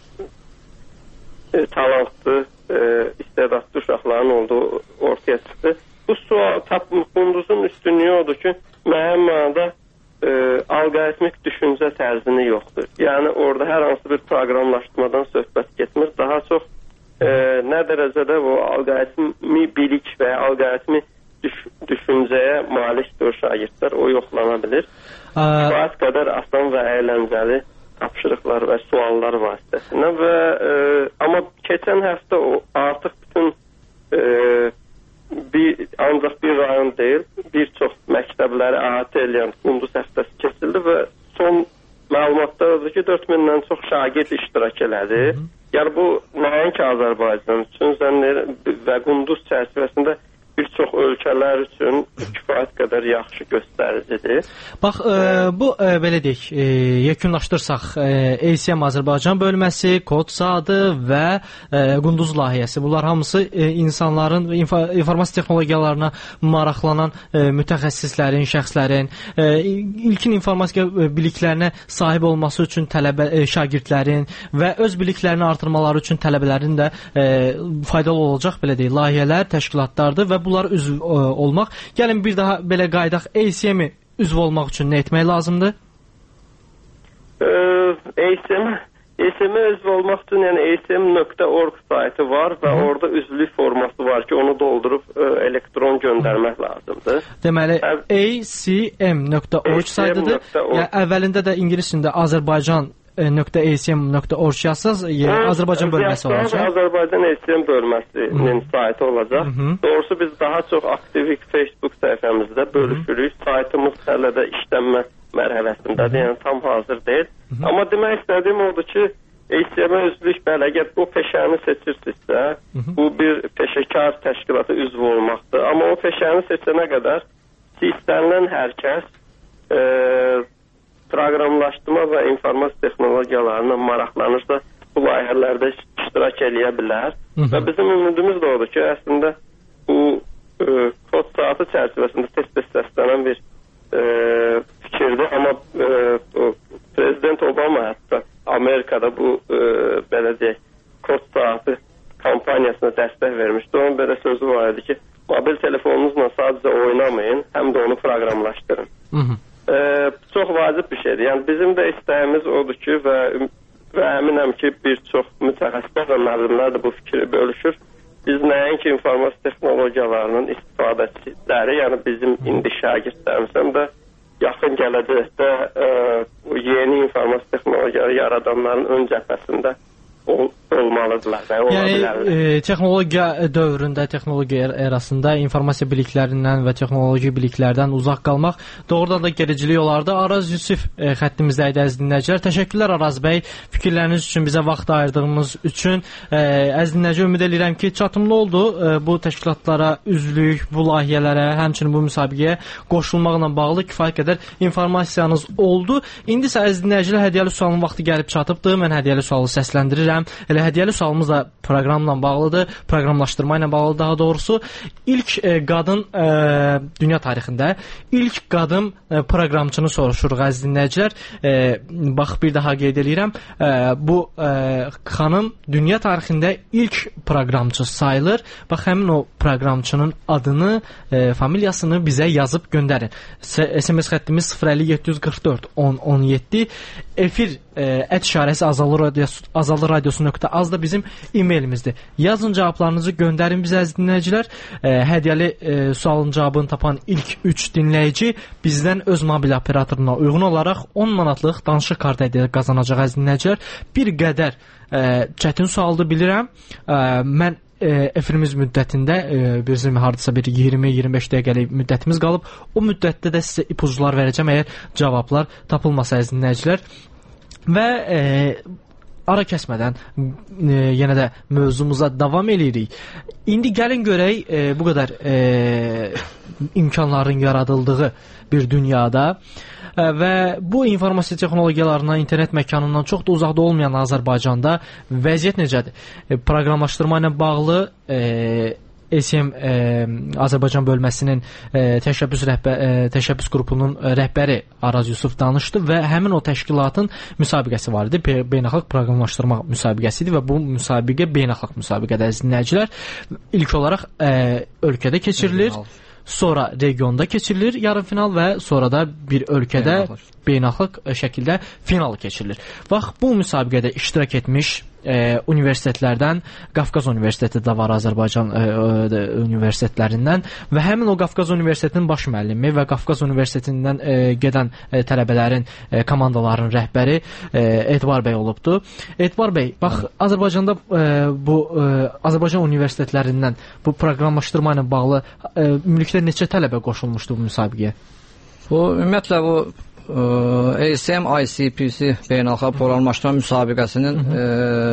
e, talantlı, e, istedadlı uşaqların olduğu ortaya çıxdı. Bu sual, qunduzun üstünlüyü odur ki, müəyyən mənada e, alqoritmik düşüncə tərzini yoxdur. Yəni orada hər hansı bir proqramlaşdırmadan söhbət getmir. Daha çox e, nə dərəcədə bu alqoritmi bilik və alqoritmi düş düşüncəyə malikdir o şagirdlər, o yoxlana bilir. Kifayət qədər asan və əyləncəli tapşırıqlar və suallar vasitəsilə və e, amma keçən həftə o artıq bütün e, bir ancaq bir rayon deyil, bir çox məktəbləri əhatə edən qunduz həftəsi keçildi və son məlumatlar odur ki, dörd mindən çox şagird iştirak elədi. Hı -hı. Yəni bu nəinki Azərbaycan üçün və qunduz çərçivəsində bir çox ölkələr üçün kifayət qədər yaxşı göstəricidir. Bax, e, bu e, belə deyək, e, yekunlaşdırsaq, e, A C M Azərbaycan bölməsi, kod saatı və e, qunduz layihəsi. Bunlar hamısı e, insanların inf informasiya texnologiyalarına maraqlanan e, mütəxəssislərin, şəxslərin e, ilkin informasiya biliklərinə sahib olması üçün tələbə e, şagirdlərin və öz biliklərini artırmaları üçün tələbələrin də e, faydalı olacaq belə deyək, layihələr, təşkilatlardır və bunlar üzv ə, olmaq. Gəlin bir daha belə qaydaq, A C M-i üzv olmaq üçün nə etmək lazımdır? A C M A C M-ə üzv olmaq üçün yəni A C M nöqtə org saytı var və Hı. orada üzvlük forması var ki, onu doldurub ə, elektron göndərmək Hı. lazımdır. Deməli, A C M nöqtə org saytıdır. Yəni əvvəlində də ingilis dilində Azərbaycan A C M nöqtə org yazsaz, yəni Azərbaycan bölməsi olacaq. Azərbaycan A C M bölməsinin Hı. saytı olacaq. Hı -hı. Doğrusu biz daha çox aktivik Facebook səhifəmizdə bölüşürük. Hı -hı. Saytımız hələ də işlənmə mərhələsindədir, yəni tam hazır deyil. Hı -hı. Amma demək istədiyim odur ki, A C M-ə üzvlük belə, əgər bu peşəni seçirsinizsə, Hı -hı. bu bir peşəkar təşkilata üzv olmaqdır. Amma o peşəni seçənə qədər istənilən hər kəs e, proqramlaşdırma və informasiya texnologiyalarına maraqlanırsa, bu layihələrdə iştirak eləyə bilər. Hı -hı. Və bizim ümidimiz də odur ki, əslində bu e, kod saatı çərçivəsində tez-tez səslənən bir e, fikirdir. Amma e, o, Prezident Obama hətta Amerikada bu e, belə deyək, kod saatı kampaniyasına dəstək vermişdi. Onun belə sözü var idi ki, mobil telefonunuzla sadəcə oynamayın, həm də onu proqramlaşdırın. Hı -hı. Ee, çox vacib bir şeydir. Yəni bizim də istəyimiz odur ki və, və əminəm ki, bir çox mütəxəssislər və müəllimlər də bu fikri bölüşür. Biz nəinki informasiya texnologiyalarının istifadəçiləri, yəni bizim indi şagirdlərimiz həm də yaxın gələcəkdə e, yeni informasiya texnologiyaları yaradanların ön cəbhəsində ol, olmalıdırlar. Yəni e, texnologiya dövründə, texnologiya erasında informasiya biliklərindən və texnoloji biliklərdən uzaq qalmaq doğrudan da gericilik olardı. Araz Yusif e, xəttimizdə idi əziz dinləyicilər. Təşəkkürlər Araz bəy fikirləriniz üçün, bizə vaxt ayırdığınız üçün. E, əziz dinləyicilər, ümid edirəm ki, çatımlı oldu e, bu təşkilatlara üzvlük, bu layihələrə, həmçinin bu müsabiqəyə qoşulmaqla bağlı kifayət qədər informasiyanız oldu. İndi isə əziz dinləyicilər, hədiyyəli sualın vaxtı gəlib çatıbdır. Mən hədiyyəli sualı səsləndirirəm. istəyirəm. Elə hədiyyəli sualımız da proqramla bağlıdır, proqramlaşdırma ilə bağlı daha doğrusu. İlk e, qadın e, dünya tarixində ilk qadın e, proqramçını soruşuruq əziz dinləyicilər. E, bax bir daha qeyd edirəm. E, bu e, xanım dünya tarixində ilk proqramçı sayılır. Bax həmin o proqramçının adını, e, familiyasını bizə yazıb göndərin. S M S xəttimiz sıfır əlli yeddi yüz qırx dörd on on yeddi. Efir e, ət işarəsi azallı radiosu, azallı radiosu nöqtə az da bizim e-mailimizdir. Yazın cavablarınızı göndərin bizə əziz dinləyicilər. E, hədiyyəli e, sualın cavabını tapan ilk üç dinləyici bizdən öz mobil operatoruna uyğun olaraq on manatlıq danışıq kartı hədiyyə qazanacaq əziz dinləyicilər. Bir qədər e, çətin sualdır bilirəm. E, mən e, efirimiz müddətində e, bizim hardasa bir iyirmi iyirmi beş dəqiqəlik müddətimiz qalıb. O müddətdə də sizə ipucular verəcəm əgər cavablar tapılmasa əziz dinləyicilər. Və e, ara kəsmədən e, yenə də mövzumuza davam edirik. İndi gəlin görək e, bu qədər e, imkanların yaradıldığı bir dünyada e, və bu informasiya texnologiyalarından, internet məkanından çox da uzaqda olmayan Azərbaycanda vəziyyət necədir? E, proqramlaşdırma ilə bağlı e, A C M e, Azərbaycan bölməsinin e, təşəbbüs rəhbər e, təşəbbüs qrupunun rəhbəri Araz Yusuf danışdı və həmin o təşkilatın müsabiqəsi var idi. Beynəlxalq proqramlaşdırma müsabiqəsi idi və bu müsabiqə beynəlxalq müsabiqədir əziz dinləyicilər. İlk olaraq e, ölkədə keçirilir, sonra regionda keçirilir yarım final və sonra da bir ölkədə beynəlxalq şəkildə final keçirilir. Bax bu müsabiqədə iştirak etmiş E, universitetlərdən Qafqaz Universiteti də var, Azərbaycan e, e, universitetlərindən və həmin o Qafqaz Universitetinin baş müəllimi və Qafqaz Universitetindən e, gedən e, tələbələrin, e, komandaların rəhbəri e, Etibar bəy olubdu. Etibar bəy, bax Azərbaycanda e, bu e, Azərbaycan universitetlərindən bu proqramlaşdırma ilə bağlı e, ümumilikdə neçə tələbə qoşulmuşdu bu müsabiqəyə? Bu ümumiyyətlə bu A C M I C P C beynəlxalq proqramlaşdırma müsabiqəsinin e,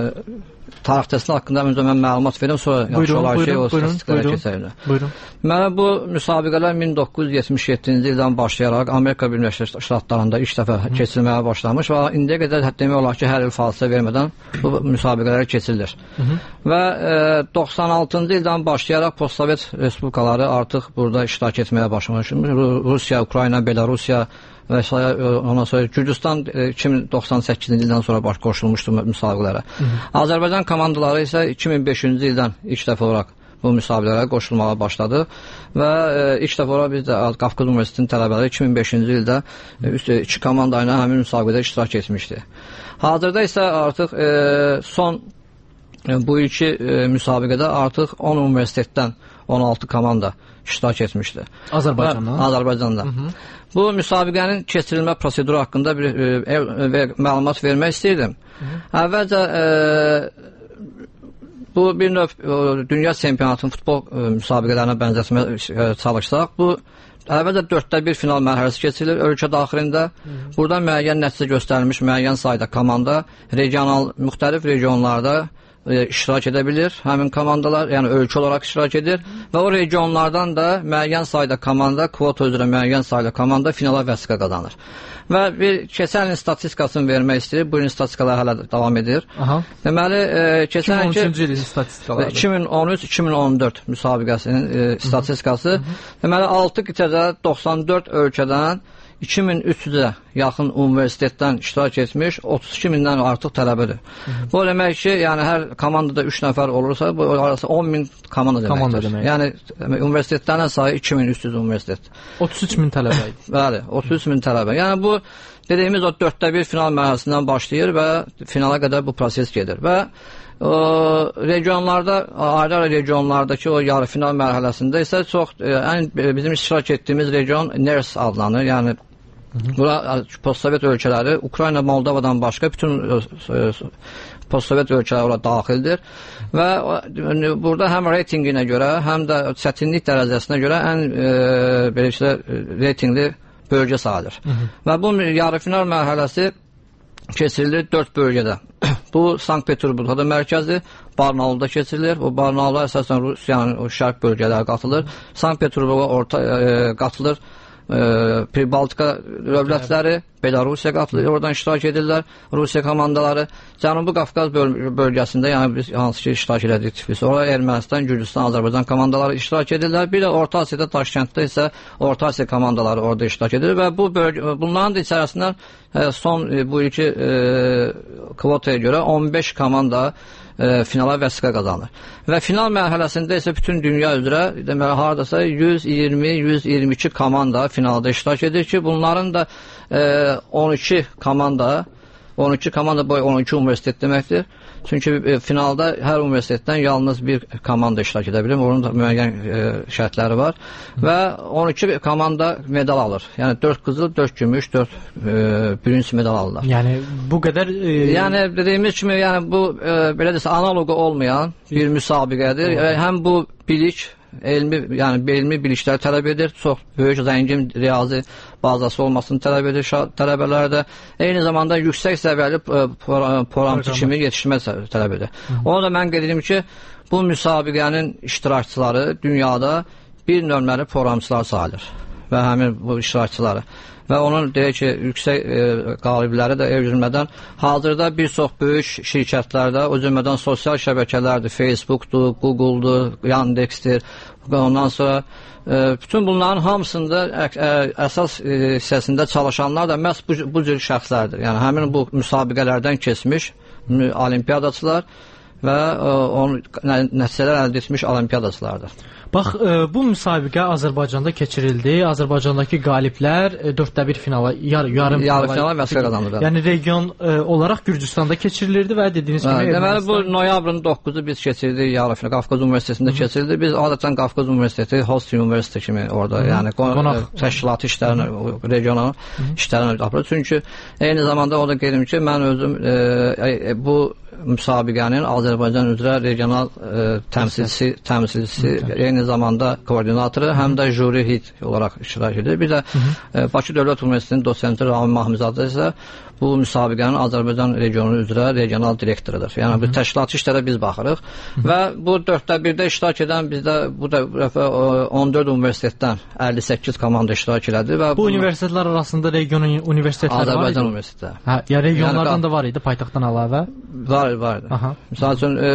tarixçəsi haqqında öncə mən məlumat verim, sonra yaxşı olar ki, o statistiklərə keçərik. Buyurun. Mənə bu müsabiqələr min doqquz yüz yetmiş yeddinci ildən başlayaraq Amerika Birləşmiş Ştatlarında ilk dəfə keçirilməyə başlamış və indiyə qədər demək olar ki, hər il fasilə vermədən bu müsabiqələr keçirilir. Hı -hı. Və e, doxsan altıncı ildən başlayaraq postsovet respublikaları artıq burada iştirak etməyə başlamış. Rusiya, Ukrayna, Belarusiya və ondan sonra Gürcüstan iki min doxsan səkkizinci ildən sonra baş qoşulmuşdu müsabiqələrə. Azərbaycan komandaları isə iki min beşinci ildən ilk dəfə olaraq bu müsabiqələrə qoşulmağa başladı və e, ilk dəfə olaraq biz də Qafqaz Universitetinin tələbələri iki min beşinci ildə e, iki komanda ilə həmin müsabiqədə iştirak etmişdi. Hazırda isə artıq e, son e, bu iki e, müsabiqədə artıq on universitetdən on altı komanda iştirak etmişdi. Azərbaycanda? Və, Azərbaycanda. Hı -hı. Bu müsabiqənin keçirilmə proseduru haqqında bir e, e, məlumat vermək istəyirdim. Hı -hı. Əvvəlcə e, bu bir növ e, dünya çempionatının futbol e, müsabiqələrinə bənzətmə e, çalışsaq, bu əvvəlcə dörddə bir final mərhələsi keçirilir ölkə daxilində. Hı -hı. Burada müəyyən nəticə göstərilmiş müəyyən sayda komanda regional, müxtəlif regionlarda iştirak edə bilir. Həmin komandalar, yəni ölkə olaraq iştirak edir və o regionlardan da müəyyən sayda komanda, kvota üzrə müəyyən sayda komanda finala vəsiqə qazanır. Və bir keçən ilin statistikasını vermək istəyir. Bu ilin statistikalar hələ davam edir. Aha. Deməli, e, keçən ilki iki min on üç iki min on dörd müsabiqəsinin e, statistikası. Hı -hı. Deməli, altı qitədə doxsan dörd ölkədən iki min üç yüzə yaxın universitetdən iştirak etmiş, otuz iki mindən artıq tələbədir. Hı -hı. Bu demək ki, yəni hər komandada üç nəfər olursa, bu arası on min komanda deməkdir. Komanda demək. Yəni universitetlərin sayı iki min üç yüz universitet. otuz üç min tələbə idi. Bəli, otuz üç min tələbə. Yəni bu dediyimiz o dörddə bir final mərhələsindən başlayır və finala qədər bu proses gedir. Və o, regionlarda, ayrı-ayrı regionlardakı o yarı final mərhələsində isə çox e, ən bizim iştirak etdiyimiz region Ners adlanır. Yəni bura postsovet ölkələri, Ukrayna, Moldovadan başqa bütün postsovet ölkələri ora daxildir və burada həm reytinginə görə, həm də çətinlik dərəcəsinə görə ən e, belə işte reytingli bölgə sayılır. Hı -hı. Və bu yarı final mərhələsi keçirilir dörd bölgədə. Bu Sankt-Peterburqda mərkəzi, Barnaulda keçirilir. O Barnaula əsasən Rusiyanın o şərq bölgələri qatılır. Sankt-Peterburqa orta e, qatılır. Pribaltika dövlətləri, Belarusiya qatılır, oradan iştirak edirlər, Rusiya komandaları. Cənubi Qafqaz böl bölgəsində, yəni biz hansı ki iştirak elədik Tiflis, orada Ermənistan, Gürcüstan, Azərbaycan komandaları iştirak edirlər. Bir də Orta Asiyada, Daşkənddə isə Orta Asiya komandaları orada iştirak edir və bu bunların da içərisindən son bu ilki e, kvotaya görə on beş komanda e, finala vəsiqə qazanır. Və final mərhələsində isə bütün dünya üzrə deməli hardasa yüz iyirmi yüz iyirmi iki komanda finalda iştirak edir ki, bunların da e, on iki komanda on iki komanda boy on iki universitet deməkdir. Çünki e, finalda hər universitetdən yalnız bir komanda iştirak edə bilir. Onun da müəyyən e, şərtləri var. Və on iki komanda medal alır. Yəni dörd qızıl, dörd gümüş, dörd e, bürünc medal alırlar. Yəni bu qədər e... yəni dediyimiz kimi, yəni bu e, belə desə analoqu olmayan bir müsabiqədir. E, həm bu bilik elmi, yəni elmi bilikləri tələb edir. Çox böyük, zəngin riyazi bazası olmasını tələb edir tələbələrdə. Eyni zamanda yüksək səviyyəli proqramçı kimi yetişmə tələb edir. Onu da mən qeyd edim ki, bu müsabiqənin iştirakçıları dünyada bir nömrəli proqramçılar sayılır və həmin bu iştirakçıları. Və onun deyək ki, yüksək e, qalibləri də ev cümlədən hazırda bir çox böyük şirkətlərdə, o cümlədən sosial şəbəkələrdir, Facebook'dur, Google'dur, Yandex'dir. Ondan sonra e, bütün bunların hamısında ə, ə, əsas e, hissəsində çalışanlar da məhz bu, bu cür şəxslərdir. Yəni həmin bu müsabiqələrdən keçmiş olimpiyadaçılar və e, onun nəticələr əldə etmiş olimpiyadaçılardır. Bax, e, bu müsabiqə Azərbaycanda keçirildi. Azərbaycandakı qaliblər e, dörddə bir finala, yar, yarım yarı finala vəsiqə qazandı. Yəni region e, olaraq Gürcüstanda keçirilirdi və dediyiniz kimi Ermənistan... Deməli bu noyabrın doqquzu biz keçirdik yarı final. Qafqaz Universitetində keçirildi. Biz adətən Qafqaz Universiteti host universitet kimi orada, Hı -hı. yəni qonaq təşkilatı işlərini, regional işlərini aparır. Çünki eyni zamanda o da qeyd edim ki, mən özüm e, e, bu müsabiqənin Azərbaycan üzrə regional e, təmsilçisi, təmsilçisi eyni zamanda koordinatoru, həm də juri heyət olaraq iştirak edir. Bir də e, Bakı Dövlət Universitetinin dosenti Ramil Mahmuzadə isə bu müsabiqənin Azərbaycan regionu üzrə regional direktorudur. Yəni bu təşkilatçı işlərə biz baxırıq və bu dörddə birdə iştirak edən bizdə bu da on dörd universitetdən əlli səkkiz komanda iştirak elədi və bu universitetlər arasında regionun universitetləri var idi. Azərbaycan universitetləri. Hə, ya regionlardan yəni, da var idi paytaxtdan əlavə. Var, var idi. Məsəl üçün e,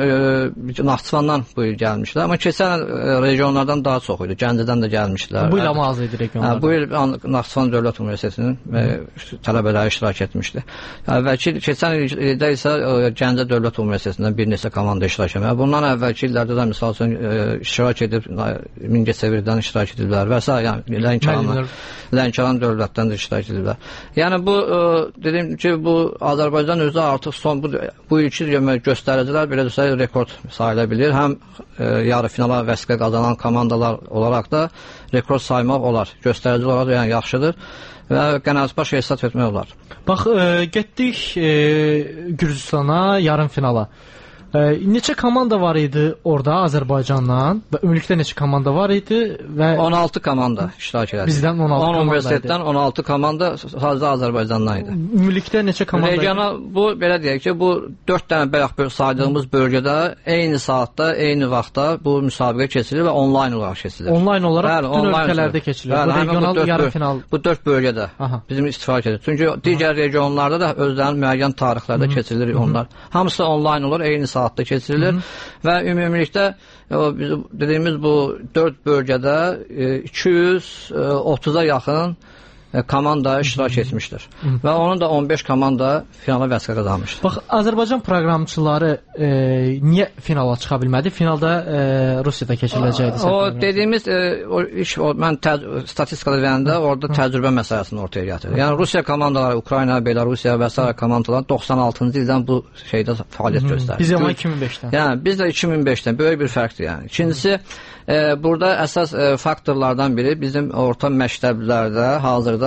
e, Naxçıvandan bu il gəlmişlər, amma keçən e, regionlardan daha çox idi. Gəncədən də gəlmişlər. Bu il amma az idi regionlardan. Hə, bu il Naxçıvan Dövlət Universitetinin e, tələbələri iştirak etmişdi. Əvvəlki keçən ildə isə Gəncə Dövlət Universitetindən bir neçə komanda iştirak etmişdi. Bundan əvvəlki illərdə də məsəl üçün e, iştirak edib Mingəçevirdən iştirak ediblər və s. yəni Lənkəran, Lənkəran dövlətdən də iştirak ediblər. Yəni bu e, dediyim ki, bu Azərbaycan özü artıq son bu, bu ilki göstəricilər belə desək rekord sayıla bilir. Həm e, yarı finala vəsiqə qazanan komandalar olaraq da rekord saymaq olar. Göstərici olaraq yəni yaxşıdır və qənaətbaş hesab etmək olar. Bax, e, getdik e, Gürcüstana yarım finala. E, neçə komanda var idi orada Azərbaycandan və ümumilikdə neçə komanda var idi və on altı komanda iştirak edir. Bizdən on altı on universitetdən on altı komanda sadəcə Azərbaycandan idi. Ümumilikdə neçə komanda? Regiona bu belə deyək ki, bu dörd dənə bayaq saydığımız bölgədə eyni saatda, eyni vaxtda bu müsabiqə keçirilir və onlayn olaraq keçirilir. Onlayn olaraq bəli, bütün onlayn ölkələrdə keçirilir. Bəli, bu regional bu yarım final. Bu dörd bölgədə Aha. bizim istifak edir. Çünki digər regionlarda da özlərinin müəyyən tarixlərdə keçirilir onlar. Hamısı onlayn olur, eyni saatda keçirilir. Hı -hı. Və ümumilikdə o, biz dediyimiz bu dörd bölgədə iki yüz otuza yaxın komanda iştirak etmişdir. Hı -hı. Və onun da on beş komanda finala vəsiqə qazanmışdır. Bax, Azərbaycan proqramçıları e, niyə finala çıxa bilmədi? Finalda e, Rusiyada keçiriləcəkdi. O dediyimiz e, o iş o, mən statistikada verəndə orada təcrübə məsələsini ortaya gətirir. Yəni Rusiya komandaları, Ukrayna, Belarusiya və s. komandalar doxsan altıncı ildən bu şeydə fəaliyyət göstərir. Biz amma iki min beşdən. Yəni biz də iki min beşdən böyük bir fərqdir yəni. İkincisi e, burada əsas e, faktorlardan biri bizim orta məktəblərdə hazırda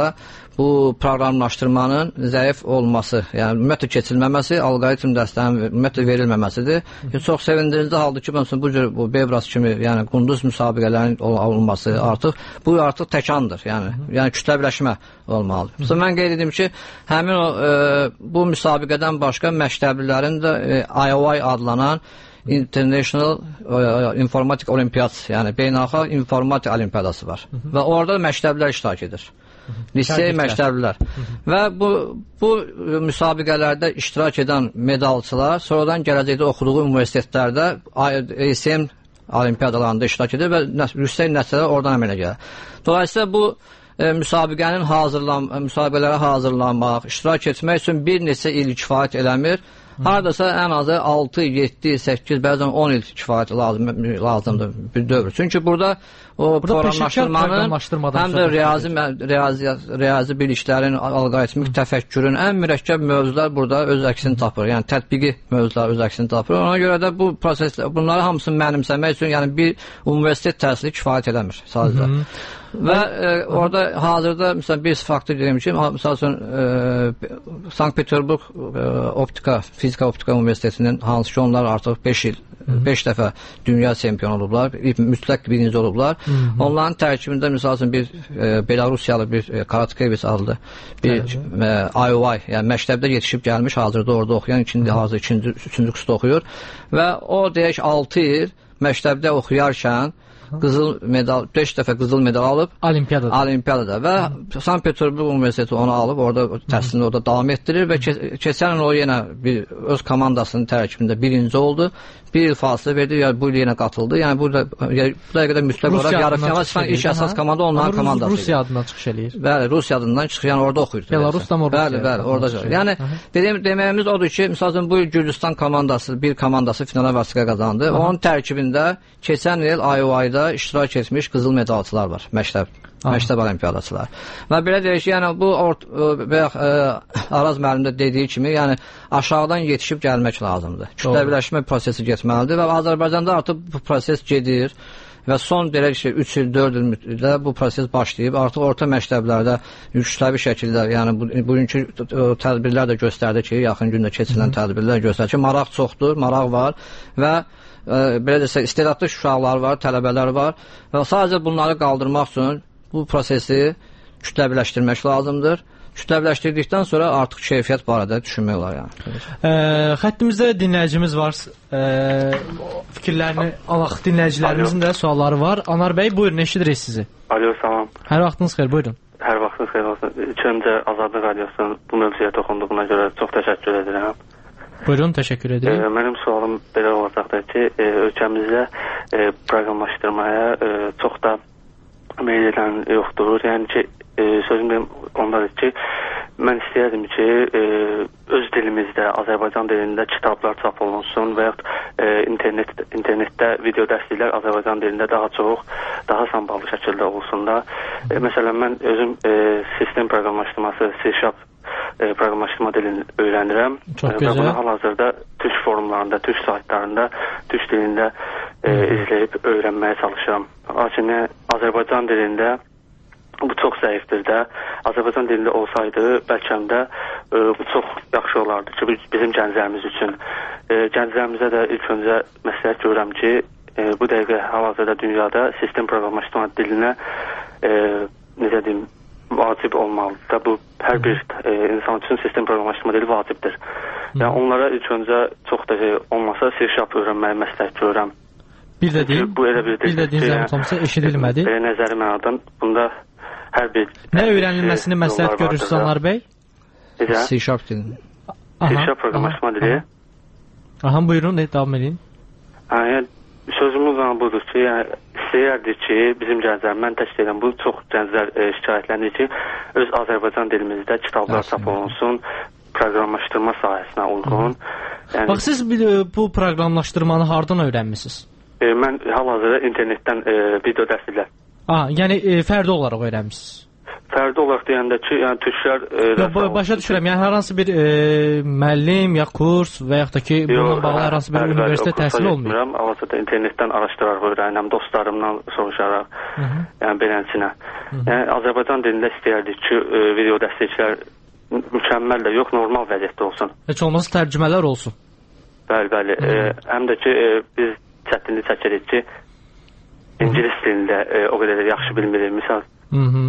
bu proqramlaşdırmanın zəif olması, yəni ümumiyyətlə keçilməməsi, alqoritm dəstənin ümumiyyətlə verilməməsidir. Hı. Çox sevindirici haldır ki, məsələn bu cür bu Bebras kimi, yəni qunduz müsabiqələrin olması artıq bu artıq təkandır. Yəni, Hı. yəni kütləviləşmə olmalıdır. Məsələn mən qeyd edim ki, həmin o e, bu müsabiqədən başqa məktəblilərin də e, I O I adlanan International e, İnformatik Olimpiyası, yəni beynəlxalq informatik olimpiyadası var. Hı -hı. Və orada məktəblər iştirak edir. Lisey məktəblilər. Və bu bu müsabiqələrdə iştirak edən medalçılar sonradan gələcəkdə oxuduğu universitetlərdə A S M olimpiyadalarında iştirak edir və yüksək nəticələr oradan əmələ gəlir. Dolayısıyla bu e, müsabiqənin hazırlan müsabiqələrə hazırlanmaq, iştirak etmək üçün bir neçə il kifayət eləmir. Hardasa ən azı altı, yeddi, səkkiz, bəzən on il kifayət lazım, lazımdır bir dövr. Çünki burada o proqramlaşdırmanın həm də riyazi, riyazi, riyazi biliklərin, alqoritmik təfəkkürün ən mürəkkəb mövzular burada öz əksini tapır. Yəni tətbiqi mövzular öz əksini tapır. Ona görə də bu proseslər, bunları hamısını mənimsəmək üçün yəni bir universitet təhsili kifayət eləmir sadəcə. Hı -hı. Və e, orada hazırda məsələn bir faktor deyim ki, məsəl üçün e, Sankt-Peterburg e, Optika, Fizika Optika Universitetinin hansı ki onlar artıq beş il, beş dəfə dünya çempionu olublar, mütləq birinci olublar. Hı -hı. Onların tərkibində məsəl üçün bir e, Belarusiyalı bir e, Karatkevich adlı bir e, I O I, yəni məktəbdə yetişib gəlmiş, hazırda orada oxuyan, ikinci hazır ikinci, üçüncü kursda oxuyur və o deyək altı il məktəbdə oxuyarkən qızıl medal, beş dəfə qızıl medal alıb olimpiyadada. Olimpiyadada və Sankt-Peterburg Universiteti onu alıb, orada təhsilini orada davam etdirir və keç keçən il o yenə bir öz komandasının tərkibində birinci oldu. Bir il fasilə verdi, yəni bu il yenə qatıldı. Yəni burada bu dəqiqədə mütləq olaraq yarı-final çıxan ilk əsas komanda onların komandası. Rusiya adından çıxış eləyir. Bəli, Rusiya adından çıxır, yəni orada oxuyur. Belarusda mı Rusiya? Bəli, bəli, orada. Yəni dediyim deməyimiz odur ki, məsələn bu il Gürcüstan komandası, bir komandası finala vəsiqə qazandı. Aha. Onun tərkibində keçən il I O I-da iştirak etmiş qızıl medalçılar var, məktəb. Məktəb olimpiyadaçılar. Və belə deyək ki, yəni bu və Araz müəllim də dediyi kimi, yəni aşağıdan yetişib gəlmək lazımdır. Kütləviləşmə prosesi getməlidir və Azərbaycanda artıq bu proses gedir və son deyək ki, üç il, dörd ildə bu proses başlayıb. Artıq orta məktəblərdə kütləvi şəkildə, yəni bugünkü tədbirlər də göstərdi ki, yaxın gündə keçirilən tədbirlər göstərir ki, maraq çoxdur, maraq var və ə, belə desək, istedadlı uşaqlar var, tələbələr var və sadəcə bunları qaldırmaq üçün bu prosesi kütləviləşdirmək lazımdır. Kütləviləşdirdikdən sonra artıq keyfiyyət barədə düşünmək olar. Yəni. E, xəttimizdə dinləyicimiz var. E, fikirlərini alaq, dinləyicilərimizin də sualları var. Anar bəy, buyurun, eşidirik sizi. Alo, salam. Hər vaxtınız xeyir, buyurun. Hər vaxtınız xeyir olsun. İlk öncə Azadlıq Radiosunun bu mövzuya toxunduğuna görə çox təşəkkür edirəm. Buyurun, təşəkkür edirəm. E, mənim sualım belə olacaqdır ki, e, ölkəmizdə e, proqramlaşdırmaya e, çox da meyil edən yoxdur. Yəni ki, e, sözüm deyim ondadır ki, mən istəyərdim ki, e, öz dilimizdə, Azərbaycan dilində kitablar çap olunsun və yaxud e, internet, internetdə video dərsliklər Azərbaycan dilində daha çox, daha samballı şəkildə olsun da. E, məsələn, mən özüm e, sistem proqramlaşdırması, C-Sharp e, proqramlaşdırma dilini öyrənirəm. Çox e, gözəl. Və bunu hal-hazırda Türk forumlarında, Türk saytlarında, Türk dilində e, izləyib öyrənməyə çalışıram. Lakin Azərbaycan dilində bu çox zəifdir də. Azərbaycan dilində olsaydı, bəlkə də e, bu çox yaxşı olardı ki, bizim gənclərimiz üçün. E, gənclərimizə də ilk öncə məsləhət görürəm ki, e, bu dəqiqə hal-hazırda dünyada sistem proqramlaşdırma dilinə e, necə deyim, vacib olmalıdır. Bu hər bir e, insan üçün sistem proqramlaşdırma dili vacibdir. Yəni onlara ilk öncə çox da şey olmasa C-Sharp öyrənməyi məsləhət görürəm. Bir də deyim, bu elə bir bir də deyim zəhmət olmasa eşidilmədi. Belə nəzəri mənadan bunda hər bir... Nə öyrənilməsini məsləhət görürsünüz Anar bəy? C-Sharp dilini. C-Sharp proqramlaşdırma dili. Aha, buyurun, davam edin. Yəni, sözümüz budur ki, yəni, istəyərdik ki, bizim gənclər, mən təşkil edən bu çox gənclər e, şikayətlənir ki, öz Azərbaycan dilimizdə kitablar çap olunsun, proqramlaşdırma sahəsinə uyğun. Yəni, bax, siz bu proqramlaşdırmanı hardan öyrənmişsiniz? E, mən hal-hazırda internetdən e, video dərsliklər. Aa, yəni e, fərdi olaraq öyrənmişsiniz? Fərdi olaraq deyəndə ki, yəni türklər... E, Yox, başa düşürəm, yəni hər hansı bir e, müəllim ya kurs və yaxud da ki, bununla bağlı hər hansı bir bəli, universitet bəli, təhsili olmuyor? Yox, hal-hazırda internetdən araşdıraraq öyrənəm, dostlarımdan soruşaraq, Hı -hı. yəni belənsinə. Hı -hı. Yəni Azərbaycan dilində istəyərdik ki, e, video dərsliklər mükəmməl də yox, normal vəziyyətdə olsun. Heç olmazsa tərcümələr olsun. Bəli, bəli. E, həm də ki, e, biz çətinlik çəkirik ki, ingilis dilində e, o qədər yaxşı bilmirik. Misal, Hı -hı.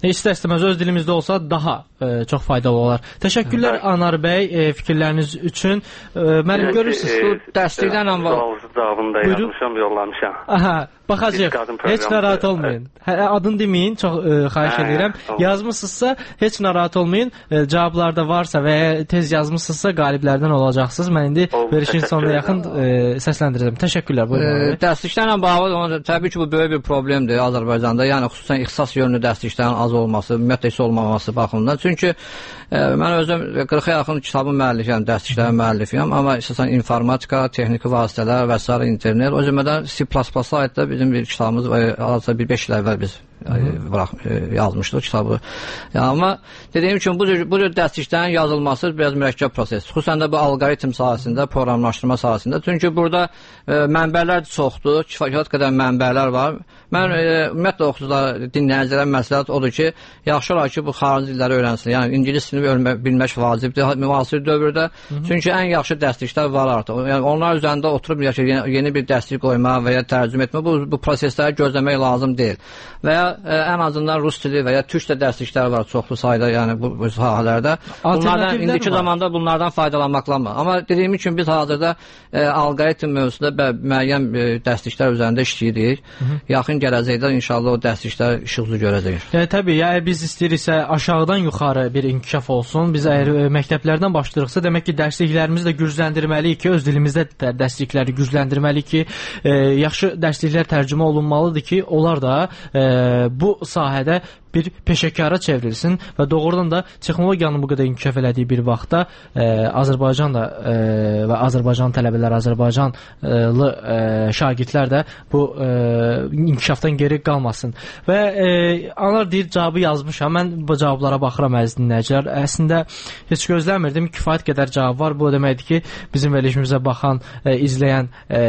İstər-istəməz öz dilimizdə olsa daha e, çox faydalı olar. Təşəkkürlər Hı. Anar bəy e, fikirləriniz üçün. E, Mənim görürsünüz, bu dəstəklərlə var. Cavabını da yazmışam, yollamışam. Aha, baxacaq. Heç narahat olmayın. Hə, adını deməyin, çox e, xahiş hə, edirəm. Tamam. Yazmısınızsa heç narahat olmayın. E, cavablarda varsa və ya tez yazmısınızsa qaliblərdən olacaqsınız. Mən indi verişin sonuna yaxın e, səsləndirəcəm. Təşəkkürlər. E, dəstəklərlə bağlı təbii ki, bu böyük bir problemdir Azərbaycanda. Yəni xüsusən ixtisas yönlü dəstəklərin az olması, ümumiyyətlə heç olmaması baxımından. Çünki e, mən özüm qırxa yaxın kitabın müəllifiyəm, dəstəklərin müəllifiyəm, amma əsasən informatika, texniki vasitələr və s. internet, o cümlədən C plus plus aiddə bizim bir kitabımız var, azca bir beş il əvvəl biz bırax, yazmışdıq kitabı. Yəni, amma dediyim kimi bu cür, bu cür dəstəklərin yazılması biraz mürəkkəb proses. Xüsusən də bu alqoritm sahəsində, proqramlaşdırma sahəsində. Çünki burada e, mənbələr çoxdur, kifayət qədər mənbələr var. Mən e, ümumiyyətlə oxucular, dinləyicilərə məsləhət odur ki, yaxşı olar ki, bu xarici dilləri öyrənsin. Yəni ingilis dilini bilmək vacibdir müasir dövrdə. Hı -hı. Çünki ən yaxşı dəstəklər var artıq. Yəni onlar üzərində oturub yeni, yeni bir dəstək qoymaq və ya tərcümə etmək, bu, bu prosesləri gözləmək lazım deyil. Və ya ə, ən azından rus dili və ya türkcə dəstəklər var çoxlu sayda, yəni bu, bu sahələrdə. Bunlardan indiki var. Zamanda bunlardan faydalanmaqlanmır. Amma dediyim kimi biz hazırda ə, alqoritm mövzusunda müəyyən ə, dəstəklər üzərində işləyirik. Hı -hı. Yaxın gələcəkdə inşallah o dəstəklər işıq üzü görəcək. Yəni təbii, yəni biz istəyiriksə aşağıdan yuxarı bir inkişaf olsun. Biz əgər ə, məktəblərdən başlayırıqsa, demək ki, dərsliklərimizi də gücləndirməliyik ki, öz dilimizdə də dərslikləri gücləndirməliyik ki, ə, yaxşı dərsliklər tərcümə olunmalıdır ki, onlar da ə, bu sahədə bir peşəkara çevrilsin və doğrudan da texnologiyanın bu qədər inkişaf elədiyi bir vaxtda e, Azərbaycan da e, və Azərbaycan tələbələr, Azərbaycanlı e, şagirdlər də bu e, inkişafdan geri qalmasın. Və e, Anar deyir, cavabı yazmışam. Mən bu cavablara baxıram əziz dinləyicilər. Əslində heç gözləmirdim. Kifayət qədər cavab var. Bu deməkdir ki, bizim verilişimizə baxan, e, izləyən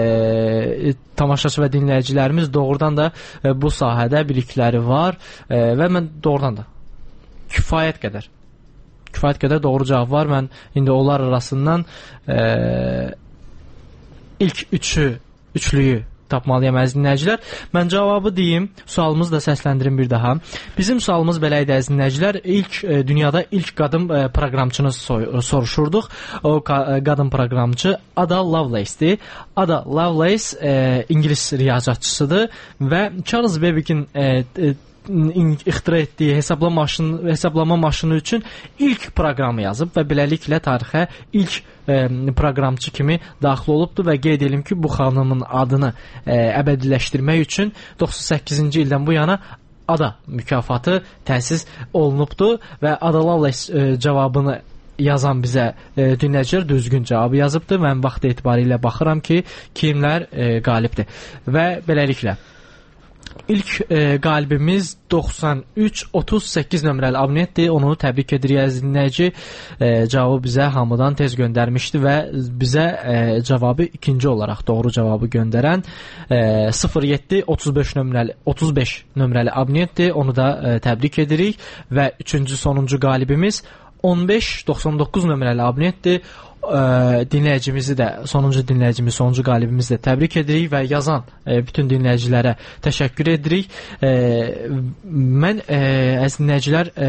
e, tamaşaçı və dinləyicilərimiz doğrudan da e, bu sahədə bilikləri var e, və mən doğrudan da kifayət qədər kifayət qədər doğru cavab var. Mən indi onlar arasından e, ilk üçü, üçlüyü tapmalıyam əziz dinləyicilər. Mən cavabı deyim, sualımızı da səsləndirim bir daha. Bizim sualımız belə idi əziz dinləyicilər. İlk e, dünyada ilk qadın e, proqramçını so soruşurduq. O qadın proqramçı Ada Lovelace'dir. Ada Lovelace e, İngilis riyaziyyatçısıdır və Charles Babbage'in e, e, ixtira etdiyi hesablama maşını, hesablama maşını üçün ilk proqramı yazıb və beləliklə tarixə ilk e, proqramçı kimi daxil olubdur və qeyd edim ki, bu xanımın adını e, əbədiləşdirmək üçün doxsan səkkizinci ildən bu yana Ada mükafatı təsis olunubdur və Ada Lovelace e, cavabını yazan bizə e, dinləyicilər düzgün cavabı yazıbdır. Mən vaxt etibarilə baxıram ki, kimlər e, qalibdir və beləliklə İlk e, qalibimiz doxsan üç otuz səkkiz nömrəli abunentdir. Onu təbrik edirik əziz dinləyici. E, cavabı bizə hamıdan tez göndərmişdi və bizə e, cavabı ikinci olaraq doğru cavabı göndərən e, sıfır yeddi otuz beş nömrəli otuz beş nömrəli abunentdir. Onu da e, təbrik edirik və üçüncü sonuncu qalibimiz on beş doxsan doqquz nömrəli abunentdir. Ə, dinləyicimizi də, sonuncu dinləyicimiz, sonuncu qalibimizi də təbrik edirik və yazan ə, bütün dinləyicilərə təşəkkür edirik. Ə, mən ə, əziz dinləyicilər, ə,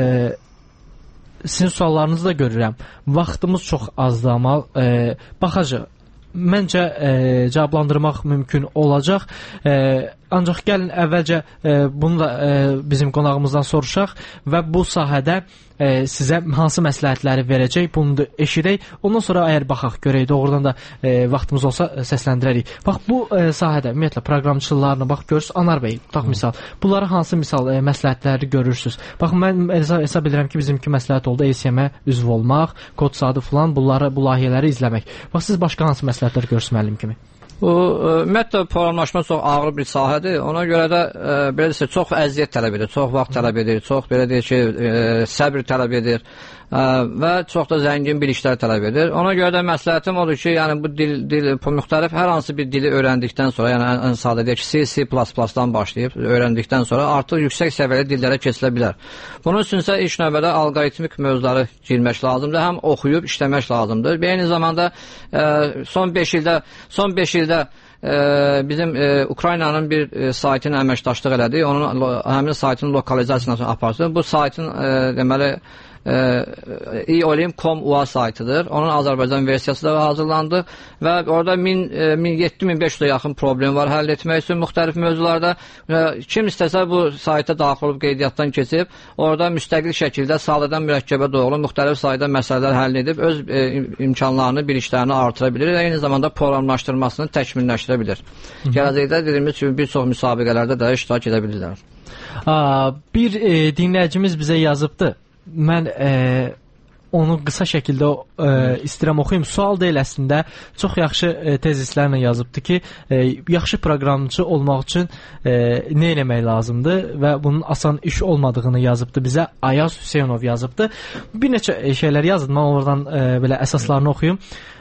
sizin suallarınızı da görürəm. Vaxtımız çox azdır, amma ə, baxacaq. Məncə ə, cavablandırmaq mümkün olacaq. Ə, ancaq gəlin əvvəlcə ə, bunu da ə, bizim qonağımızdan soruşaq və bu sahədə ə, sizə hansı məsləhətləri verəcək, bunu da eşidək. Ondan sonra əgər baxaq, görək, doğrudan da ə, vaxtımız olsa ə, səsləndirərik. Bax, bu ə, sahədə ümumiyyətlə proqramçılarına bax görürsünüz. Anar bəy, tutaq misal. Bunları hansı misal ə, məsləhətləri görürsünüz? Bax, mən hesab edirəm ki, bizimki məsləhət oldu E S M-ə üzv olmaq, kod sadı falan, bunları, bu layihələri izləmək. Bax, siz başqa hansı məsləhətlər görürsünüz müəllim kimi? Bu ümumiyyətlə proqramlaşma çox ağır bir sahədir. Ona görə də e, belə desə çox əziyyət tələb edir, çox vaxt tələb edir, çox belə deyək ki, e, səbr tələb edir. və çox da zəngin biliklər tələb edir. Ona görə də məsləhətim odur ki, yəni bu dil, dil müxtəlif hər hansı bir dili öyrəndikdən sonra, yəni ən sadə deyək ki, C, C++-dan başlayıb öyrəndikdən sonra artıq yüksək səviyyəli dillərə keçilə bilər. Bunun üçün isə ilk növbədə alqoritmik mövzuları girmək lazımdır, həm oxuyub işləmək lazımdır. Eyni zamanda e, son beş ildə son beş ildə e, bizim e, Ukraynanın bir e, saytını əməkdaşlıq elədi. Onun həmin saytın lokalizasiyasını apardı. Bu saytın e, deməli e-olim nöqtə com U A saytıdır. Onun Azərbaycan versiyası da hazırlandı və orada yeddi min beş yüzə yaxın problem var həll etmək üçün müxtəlif mövzularda. Kim istəsə bu sayta daxil olub qeydiyyatdan keçib, orada müstəqil şəkildə salıdan mürəkkəbə doğru müxtəlif sayda məsələlər həll edib öz e, imkanlarını, biliklərini artıra bilir və eyni zamanda proqramlaşdırmasını təkmilləşdirə bilir. Gələcəkdə dediyimiz kimi bir çox müsabiqələrdə də iştirak edə bilirlər. Aa, bir e, dinləyicimiz bizə yazıbdı. Mən e, onu qısa şəkildə e, istəyirəm oxuyum. Sual deyil əslində, çox yaxşı e, tezislərlə yazıbdı ki, e, yaxşı proqramçı olmaq üçün e, nə etmək lazımdır və bunun asan iş olmadığını yazıbdı bizə. Ayaz Hüseynov yazıbdı. Bir neçə şeylər yazdı, mən oradan e, belə əsaslarını oxuyum.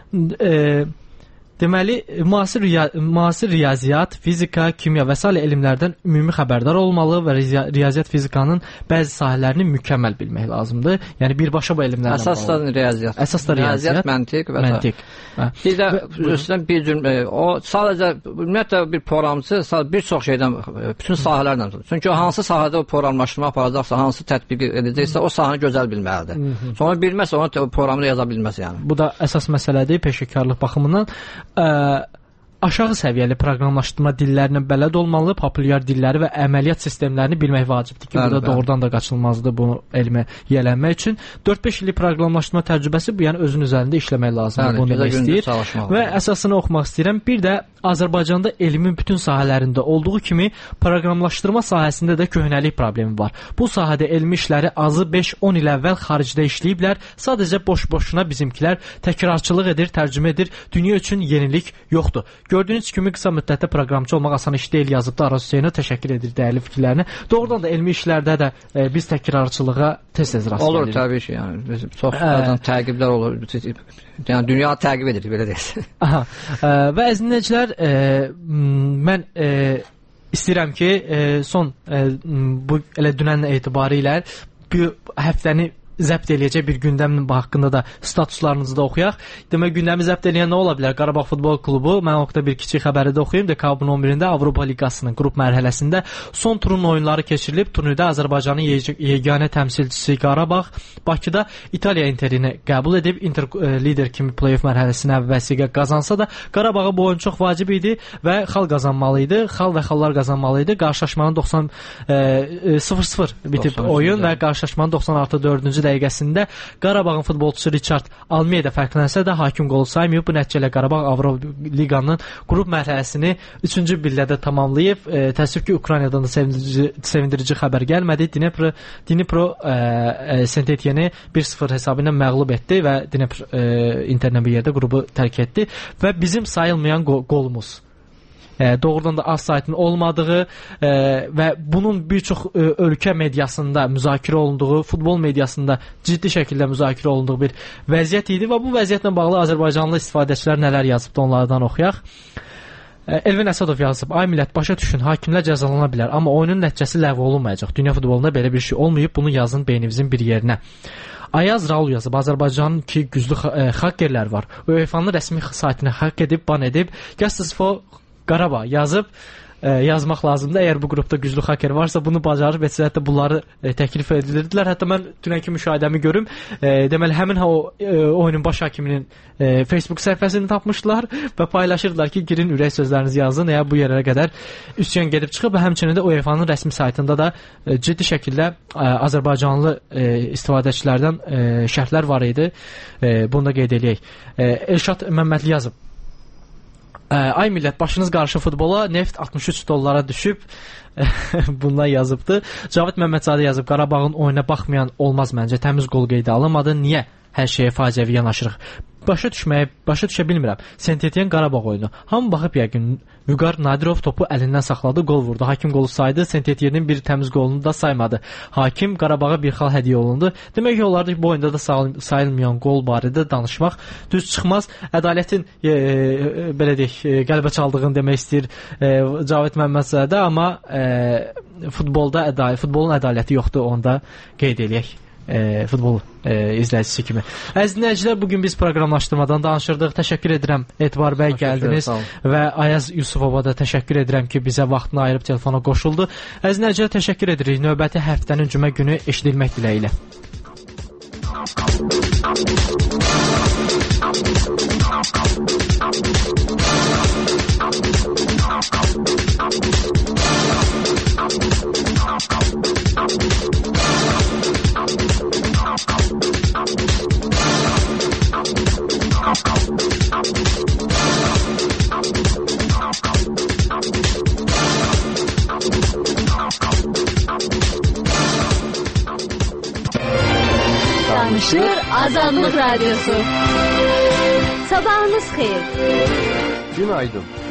E, Deməli, müasir, riya müasir riyaziyyat, fizika, kimya və s. elmlərdən ümumi xəbərdar olmalı və riyaziyyat fizikanın bəzi sahələrini mükəmməl bilmək lazımdır. Yəni birbaşa bu elmlərdən əsas da riyaziyyat. Əsas da riyaziyyat, riyaziyyat məntiq və məntiq. Bir də üstədən bir cümlə, o sadəcə ümumiyyətlə bir proqramçı bir çox şeydən, bütün sahələrdən tutur. Çünki o hansı sahədə o proqramlaşdırma aparacaqsa, hansı tətbiq edəcəksə, o sahəni gözəl bilməlidir. Sonra bilməsə, onu proqramda yaza bilməz yəni. Bu da əsas məsələdir peşəkarlıq baxımından. Ə, aşağı səviyyəli proqramlaşdırma dillərinə bələd olmalı, populyar dilləri və əməliyyat sistemlərini bilmək vacibdir ki, burada doğrudan da qaçılmazdır bunu elmə yiyələnmək üçün. dörd-beş illik proqramlaşdırma təcrübəsi bu, yəni özün üzərində işləmək lazımdır, bunu demək istəyir. Və əsasını oxumaq istəyirəm. Bir də Azərbaycanda elmin bütün sahələrində olduğu kimi proqramlaşdırma sahəsində də köhnəlik problemi var. Bu sahədə elmi işləri azı beş-on il əvvəl xaricdə işləyiblər. Sadəcə boş-boşuna bizimkilər təkrarçılıq edir, tərcümə edir. Dünya üçün yenilik yoxdur. Gördüyünüz kimi qısa müddətdə proqramçı olmaq asan iş deyil yazıbdı. Araz Hüseynə təşəkkür edir dəyərli fikirlərini. Doğrudan da elmi işlərdə də e, biz təkrarçılığa tez-tez rast olur gəlirik. Təbii ki, yəni çox ə, təqiblər olur. Yəni dünya təqib edir, belə deyək. Aha. E, və əzizləyicilər, e, mən e, istəyirəm ki, e, son e, bu elə dünən etibarilə bu həftəni zəbt eləyəcək bir gündəmin haqqında da statuslarınızı da oxuyaq. Demək, gündəmi zəbt eləyən nə ola bilər? Qarabağ Futbol Klubu, mən o bir kiçik xəbəri də oxuyum. Dekabrın on birində Avropa Liqasının qrup mərhələsində son turun oyunları keçirilib. Turnirdə Azərbaycanın yeganə təmsilçisi Qarabağ Bakıda İtaliya Interini qəbul edib. Inter e, lider kimi play-off mərhələsinə vəsiqə qazansa da Qarabağa bu oyun çox vacib idi və xal qazanmalı idi. Xal və xallar qazanmalı idi. Qarşılaşmanın doxsan sıfır sıfır bitib oyun və qarşılaşmanın doxsan artı dördüncü dəqiqəsində Qarabağın futbolçusu Richard Almeida fərqlənsə də hakim qolu saymayıb. Bu nəticələ Qarabağ Avropa Liqanın qrup mərhələsini üçüncü pillədə tamamlayıb. E, təəssüf ki, Ukraynadan da sevindirici, sevindirici xəbər gəlmədi. Dnipro, Dnipro e, e, Saint-Etienne bir sıfır hesabı ilə məğlub etdi və Dnipro e, Interlə bir yerdə qrupu tərk etdi və bizim sayılmayan qol qolumuz E, doğrudan da az saytın olmadığı e, və bunun bir çox e, ölkə mediasında müzakirə olunduğu, futbol mediasında ciddi şəkildə müzakirə olunduğu bir vəziyyət idi və bu vəziyyətlə bağlı Azərbaycanlı istifadəçilər nələr yazıbdı, onlardan oxuyaq. E, Elvin Əsədov yazıb: "Ay millət, başa düşün, hakimlər cəzalana bilər, amma oyunun nəticəsi ləğv olunmayacaq. Dünya futbolunda belə bir şey olmayıb, bunu yazın beynimizin bir yerinə." Ayaz Raul yazıb: "Azərbaycanın ki güclü hakkerlər var. UEFA-nın rəsmi saytını haqq edib, ban edib. Justice for Qarabağ yazıb e, yazmaq lazımdır. Əgər bu qrupda güclü haker varsa bunu bacarıb etsələr də bunları e, təklif edilirdilər. Hətta mən dünənki müşahidəmi görüm. E, deməli həmin o e, oyunun baş hakiminin e, Facebook səhifəsini tapmışdılar və paylaşırdılar ki, girin ürək sözlərinizi yazın. Əgər bu yerlərə qədər üsyan gedib çıxıb və həmçinin də UEFA-nın rəsmi saytında da e, ciddi şəkildə e, Azərbaycanlı e, istifadəçilərdən e, şərhlər var idi. E, bunu da qeyd eləyək. E, Elşad Məmmədli yazıb: "Ay millət, başınız qarşı futbola, neft altmış üç dollara düşüb." Bunlar yazıbdı. Cavid Məmmədzadə yazıb: "Qarabağın oyuna baxmayan olmaz məncə. Təmiz qol qeydə alınmadı. Niyə hər şeyə faciəvi yanaşırıq? başa düşməyə, başa düşə bilmirəm. Saint-Étienne Qarabağ oyunu. Hamı baxıb yəqin Vüqar Nadirov topu əlindən saxladı, gol vurdu. Hakim qolu saydı, Saint-Étienne'in bir təmiz qolunu da saymadı. Hakim Qarabağa bir xal hədiyyə olundu. Demək olar ki, bu oyunda da sayılmayan qol barədə danışmaq düz çıxmaz. Ədalətin e, e, belə deyək, e, qəlbə çaldığını demək istəyir e, Cavit Məmmədzadə, amma e, futbolda ədalət, futbolun ədaləti yoxdur, onu da qeyd eləyək. E, futbol e, izləyicisi kimi. Əziz dinləyicilər, bugün biz proqramlaşdırmadan danışırdıq. Təşəkkür edirəm, Etibar bəy gəldiniz və Ayaz Yusufova da təşəkkür edirəm ki, bizə vaxtını ayırıb telefona qoşuldu. Əziz dinləyicilər, təşəkkür edirik. Növbəti həftənin cümə günü eşidilmək diləyilə. Danışır Azadlıq Radyosu. Sabahınız xeyir. Günaydın.